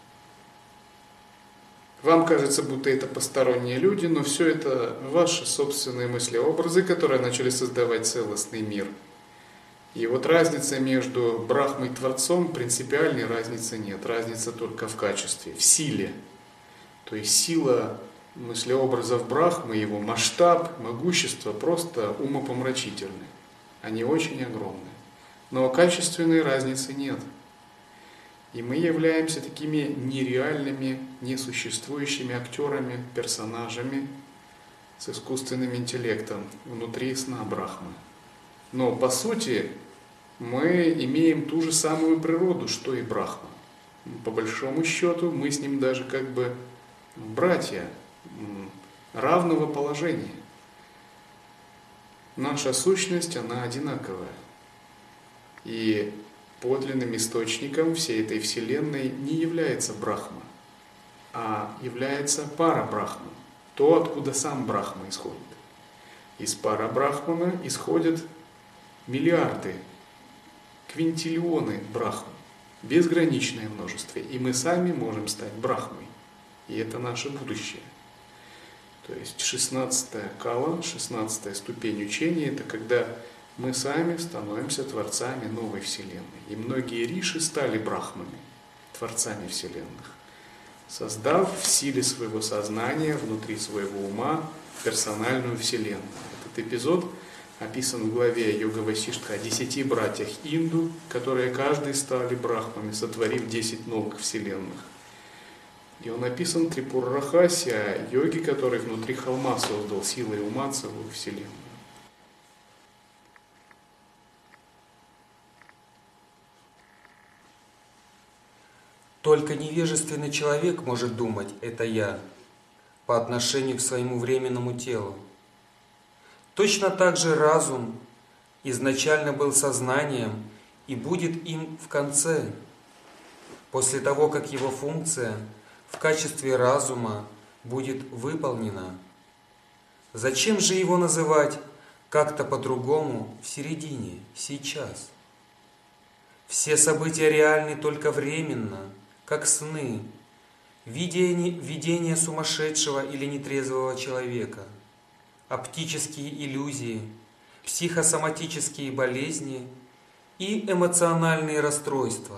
вам кажется, будто это посторонние люди, но все это ваши собственные мысли-образы, которые начали создавать целостный мир. И вот разница между Брахмой и Творцом, принципиальной разницы нет. Разница только в качестве, в силе. То есть сила мыслеобразов Брахмы, его масштаб, могущество просто умопомрачительны. Они очень огромны. Но качественной разницы нет. И мы являемся такими нереальными, несуществующими актерами, персонажами с искусственным интеллектом внутри сна Брахмы. Но по сути мы имеем ту же самую природу, что и Брахма. По большому счету мы с ним даже как бы братья равного положения. Наша сущность, она одинаковая. И подлинным источником всей этой вселенной не является Брахма, а является пара Брахма, то, откуда сам Брахма исходит. Из пара Брахмана исходят миллиарды, квинтиллионы Брахм, безграничное множество, и мы сами можем стать Брахмой, и это наше будущее. То есть шестнадцатая кала, шестнадцатая ступень учения, это когда мы сами становимся творцами новой вселенной. И многие риши стали брахмами, творцами вселенных, создав в силе своего сознания, внутри своего ума персональную вселенную. Этот эпизод описан в главе Йога Васиштха о десяти братьях Инду, которые каждый стали брахмами, сотворив десять новых вселенных. И он описан Трипура-Рахаси о йоге, который внутри холма создал силой ума целую вселенную.
Только невежественный человек может думать «это я» по отношению к своему временному телу. Точно так же разум изначально был сознанием и будет им в конце, после того, как его функция в качестве разума будет выполнена. Зачем же его называть как-то по-другому в середине, сейчас? Все события реальны только временно, как сны, видение, видение сумасшедшего или нетрезвого человека, оптические иллюзии, психосоматические болезни и эмоциональные расстройства.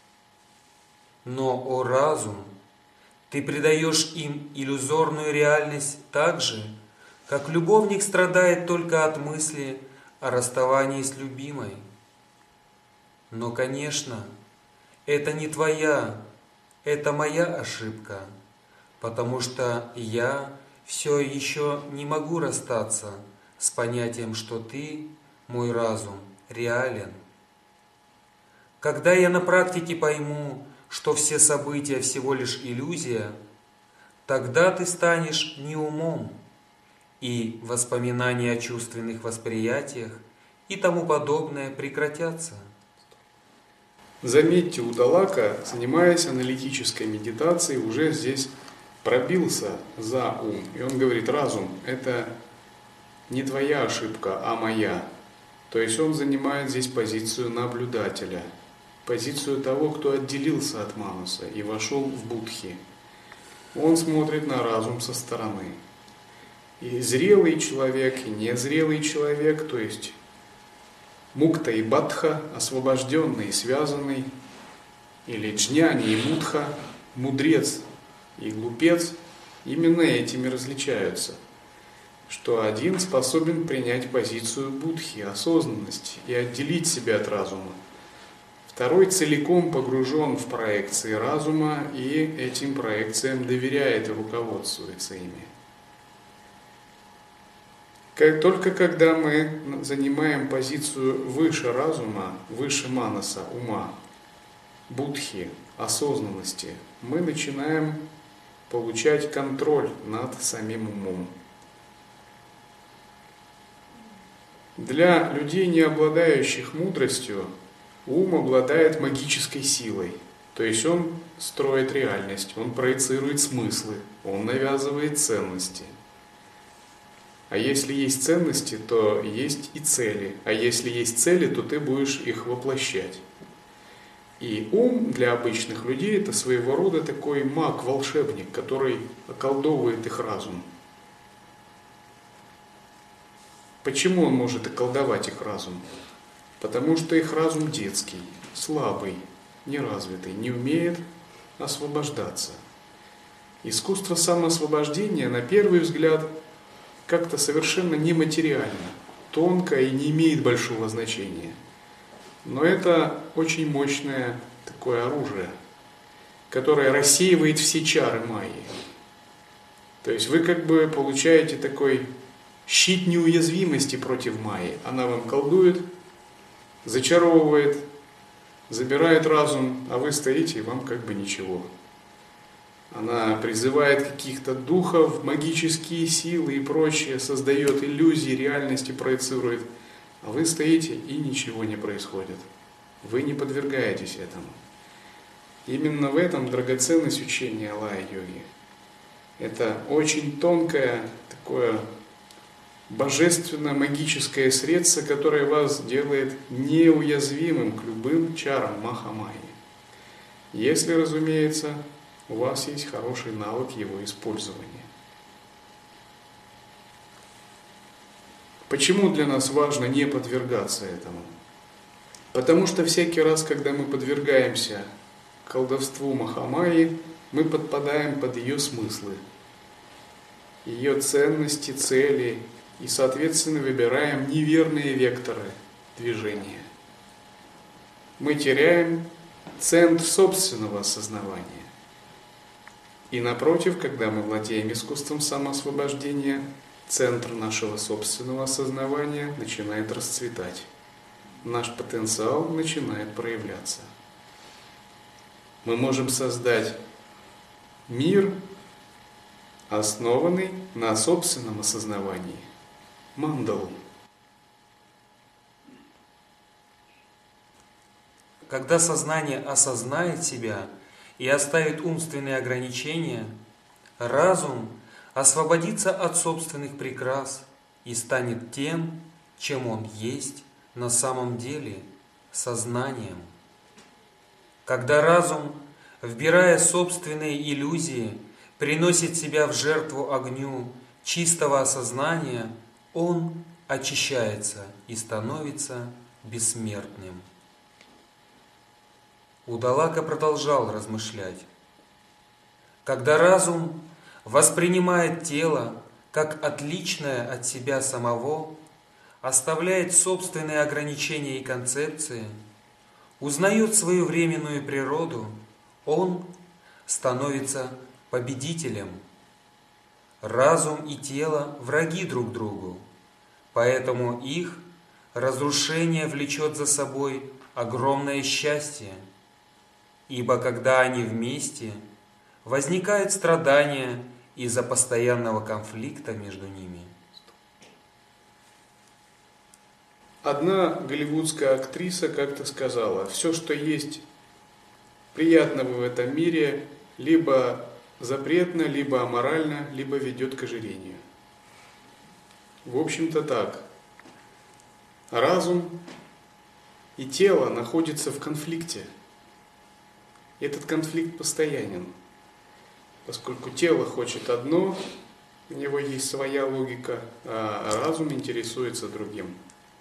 Но, о разум, ты придаешь им иллюзорную реальность так же, как любовник страдает только от мысли о расставании с любимой. Но, конечно, это не твоя, это моя ошибка, потому что я все еще не могу расстаться с понятием, что ты, мой разум, реален. Когда я на практике пойму, что все события всего лишь иллюзия, тогда ты станешь не умом, и воспоминания о чувственных восприятиях и тому подобное прекратятся.
Заметьте, Удалака, занимаясь аналитической медитацией, уже здесь пробился за ум. И он говорит, разум – это не твоя ошибка, а моя. То есть он занимает здесь позицию наблюдателя, позицию того, кто отделился от мануса и вошел в будхи. Он смотрит на разум со стороны. И зрелый человек, и незрелый человек, то есть мукта и бадха, освобожденный и связанный, или джняни и мудха, мудрец и глупец, именно этими различаются. Что один способен принять позицию будхи, осознанности, и отделить себя от разума. Второй целиком погружен в проекции разума и этим проекциям доверяет и руководствуется ими. Как только когда мы занимаем позицию выше разума, выше манаса, ума, будхи, осознанности, мы начинаем получать контроль над самим умом. Для людей, не обладающих мудростью, ум обладает магической силой. То есть он строит реальность, он проецирует смыслы, он навязывает ценности. А если есть ценности, то есть и цели. А если есть цели, то ты будешь их воплощать. И ум для обычных людей – это своего рода такой маг-волшебник, который околдовывает их разум. Почему он может околдовать их разум? Потому что их разум детский, слабый, неразвитый, не умеет освобождаться. Искусство самоосвобождения, на первый взгляд, как-то совершенно нематериально, тонко и не имеет большого значения. Но это очень мощное такое оружие, которое рассеивает все чары майи. То есть вы как бы получаете такой щит неуязвимости против майи. Она вам колдует, зачаровывает, забирает разум, а вы стоите, и вам как бы ничего. Она призывает каких-то духов, магические силы и прочее, создает иллюзии, реальности проецирует. А вы стоите, и ничего не происходит. Вы не подвергаетесь этому. Именно в этом драгоценность учения лая-йоги. Это очень тонкое, такое божественно-магическое средство, которое вас делает неуязвимым к любым чарам Маха-майи. Если, разумеется, у вас есть хороший навык его использования. Почему для нас важно не подвергаться этому? Потому что всякий раз, когда мы подвергаемся колдовству Махамайи, мы подпадаем под ее смыслы, ее ценности, цели и, соответственно, выбираем неверные векторы движения. Мы теряем центр собственного осознавания. И напротив, когда мы владеем искусством самоосвобождения, центр нашего собственного осознавания начинает расцветать. Наш потенциал начинает проявляться. Мы можем создать мир, основанный на собственном осознавании. Мандалу.
Когда сознание осознает себя и оставит умственные ограничения, разум освободится от собственных прикрас и станет тем, чем он есть на самом деле, сознанием. Когда разум, вбирая собственные иллюзии, приносит себя в жертву огню чистого осознания, он очищается и становится бессмертным. Удалака продолжал размышлять. Когда разум воспринимает тело как отличное от себя самого, оставляет собственные ограничения и концепции, узнает свою временную природу, он становится победителем. Разум и тело враги друг другу, поэтому их разрушение влечет за собой огромное счастье, ибо когда они вместе, возникает страдание из-за постоянного конфликта между ними.
Одна голливудская актриса как-то сказала: все, что есть приятного в этом мире, либо запретно, либо аморально, либо ведет к ожирению. В общем-то так. Разум и тело находятся в конфликте. Этот конфликт постоянен, поскольку тело хочет одно, у него есть своя логика, а разум интересуется другим.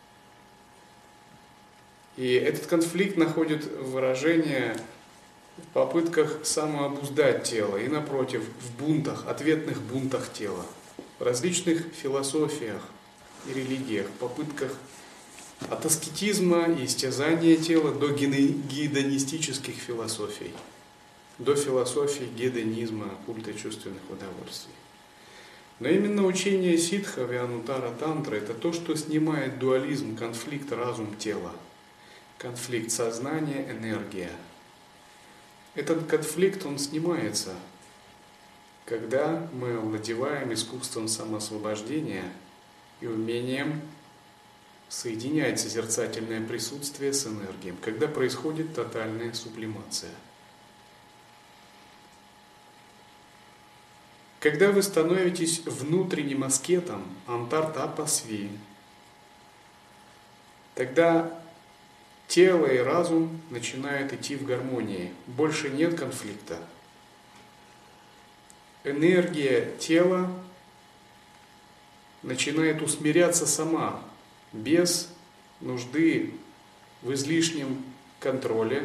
И этот конфликт находит выражение в попытках самообуздать тело и, напротив, в бунтах, ответных бунтах тела, в различных философиях и религиях, попытках от аскетизма и истязания тела до гедонистических философий, до философии гедонизма, культа чувственных удовольствий. Но именно учение ситха, Вианутара Тантра – это то, что снимает дуализм, конфликт разум-тело, конфликт сознания-энергия. Этот конфликт, он снимается, когда мы овладеваем искусством самоосвобождения и умением соединять созерцательное присутствие с энергией, когда происходит тотальная сублимация. Когда вы становитесь внутренним аскетом, антар-тапасви, тогда тело и разум начинают идти в гармонии, больше нет конфликта. Энергия тела начинает усмиряться сама, без нужды в излишнем контроле,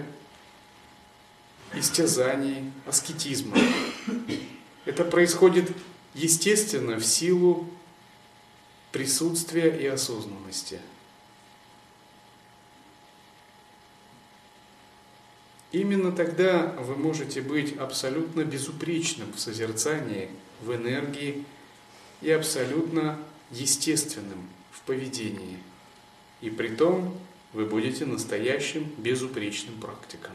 истязании, аскетизма. Это происходит естественно в силу присутствия и осознанности. Именно тогда вы можете быть абсолютно безупречным в созерцании, в энергии и абсолютно естественным в поведении. И притом вы будете настоящим безупречным практиком.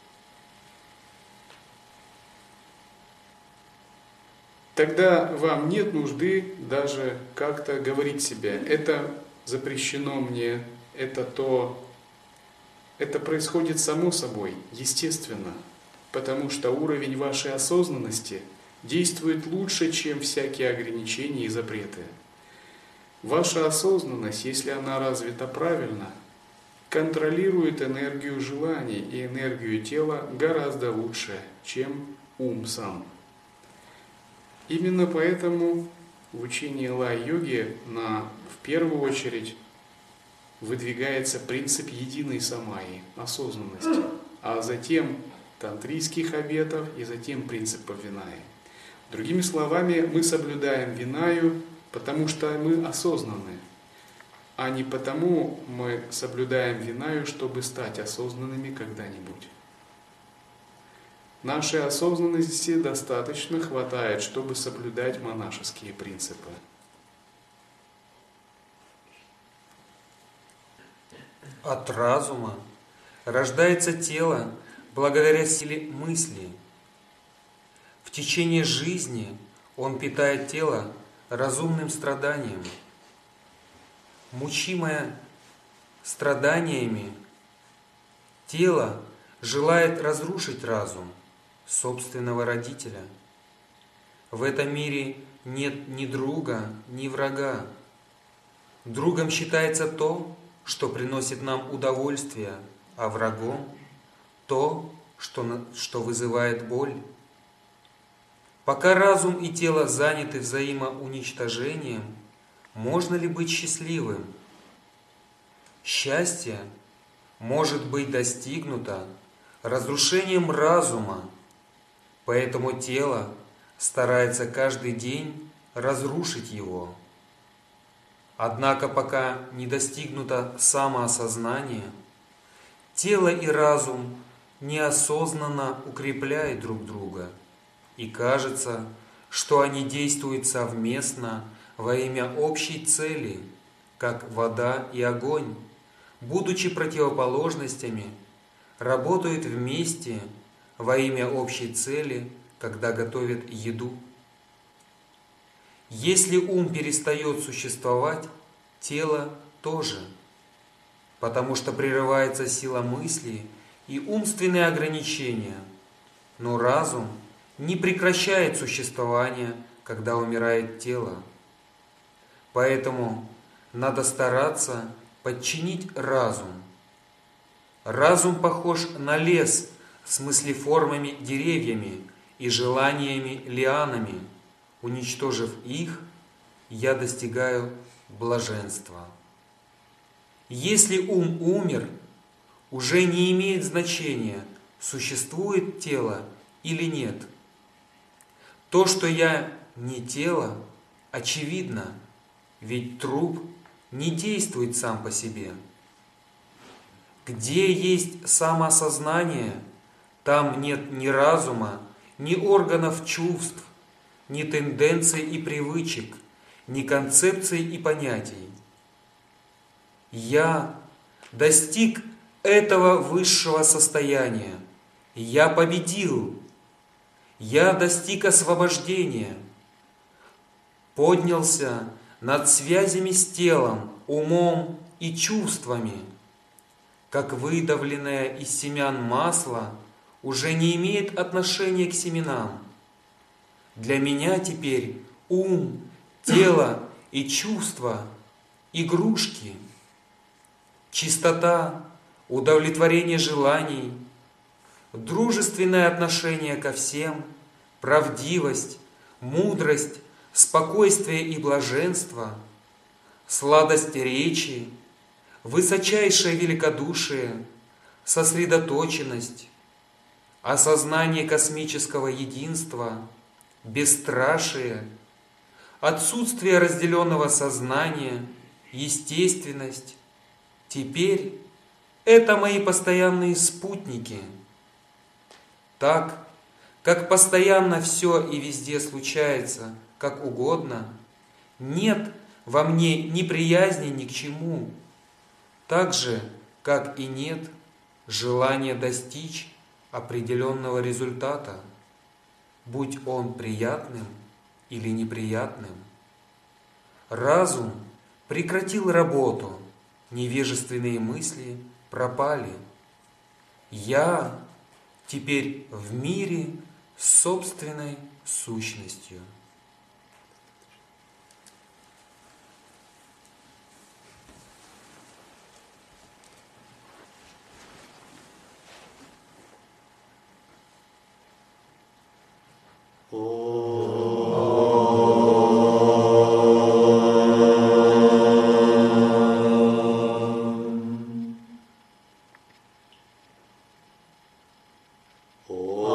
Тогда вам нет нужды даже как-то говорить себе: это запрещено мне, это то. Это происходит само собой, естественно, потому что уровень вашей осознанности действует лучше, чем всякие ограничения и запреты. Ваша осознанность, если она развита правильно, контролирует энергию желаний и энергию тела гораздо лучше, чем ум сам. Именно поэтому в учении лай-йоги на, в первую очередь выдвигается принцип единой самайи, осознанности, а затем тантрийских обетов и затем принципа винаи. Другими словами, мы соблюдаем винаю, Потому что мы осознаны, а не потому мы соблюдаем Винаю, чтобы стать осознанными когда-нибудь. Нашей осознанности достаточно хватает, чтобы соблюдать монашеские принципы.
От разума рождается тело благодаря силе мысли. В течение жизни он питает тело разумным страданием. Мучимое страданиями, тело желает разрушить разум собственного родителя. В этом мире нет ни друга, ни врага. Другом считается то, что приносит нам удовольствие, а врагом – то, что, что вызывает боль. Пока разум и тело заняты взаимоуничтожением, можно ли быть счастливым? Счастье может быть достигнуто разрушением разума, поэтому тело старается каждый день разрушить его. Однако пока не достигнуто самоосознание, тело и разум неосознанно укрепляют друг друга, и кажется, что они действуют совместно во имя общей цели, как вода и огонь, будучи противоположностями, работают вместе во имя общей цели, когда готовят еду. Если ум перестает существовать, тело тоже, потому что прерывается сила мысли и умственные ограничения, но разум не прекращает существование, когда умирает тело. Поэтому надо стараться подчинить разум. Разум похож на лес с мыслеформами деревьями и желаниями лианами. Уничтожив их, я достигаю блаженства. Если ум умер, уже не имеет значения, существует тело или нет. То, что я не тело, очевидно, ведь труп не действует сам по себе. Где есть самоосознание, там нет ни разума, ни органов чувств, ни тенденций и привычек, ни концепций и понятий. Я достиг этого высшего состояния. Я победил. Я достиг освобождения. Поднялся над связями с телом, умом и чувствами. Как выдавленное из семян масло уже не имеет отношения к семенам. Для меня теперь ум, тело и чувства – игрушки. Чистота, удовлетворение желаний, дружественное отношение ко всем, правдивость, мудрость, спокойствие и блаженство, сладость речи, высочайшее великодушие, сосредоточенность, осознание космического единства, бесстрашие, отсутствие разделенного сознания, естественность. Теперь это мои постоянные спутники. Так, как постоянно все и везде случается, как угодно, нет во мне неприязни ни к чему, так же, как и нет желания достичь определенного результата, будь он приятным или неприятным. Разум прекратил работу, невежественные мысли пропали. Я теперь в мире с собственной сущностью.
Oh.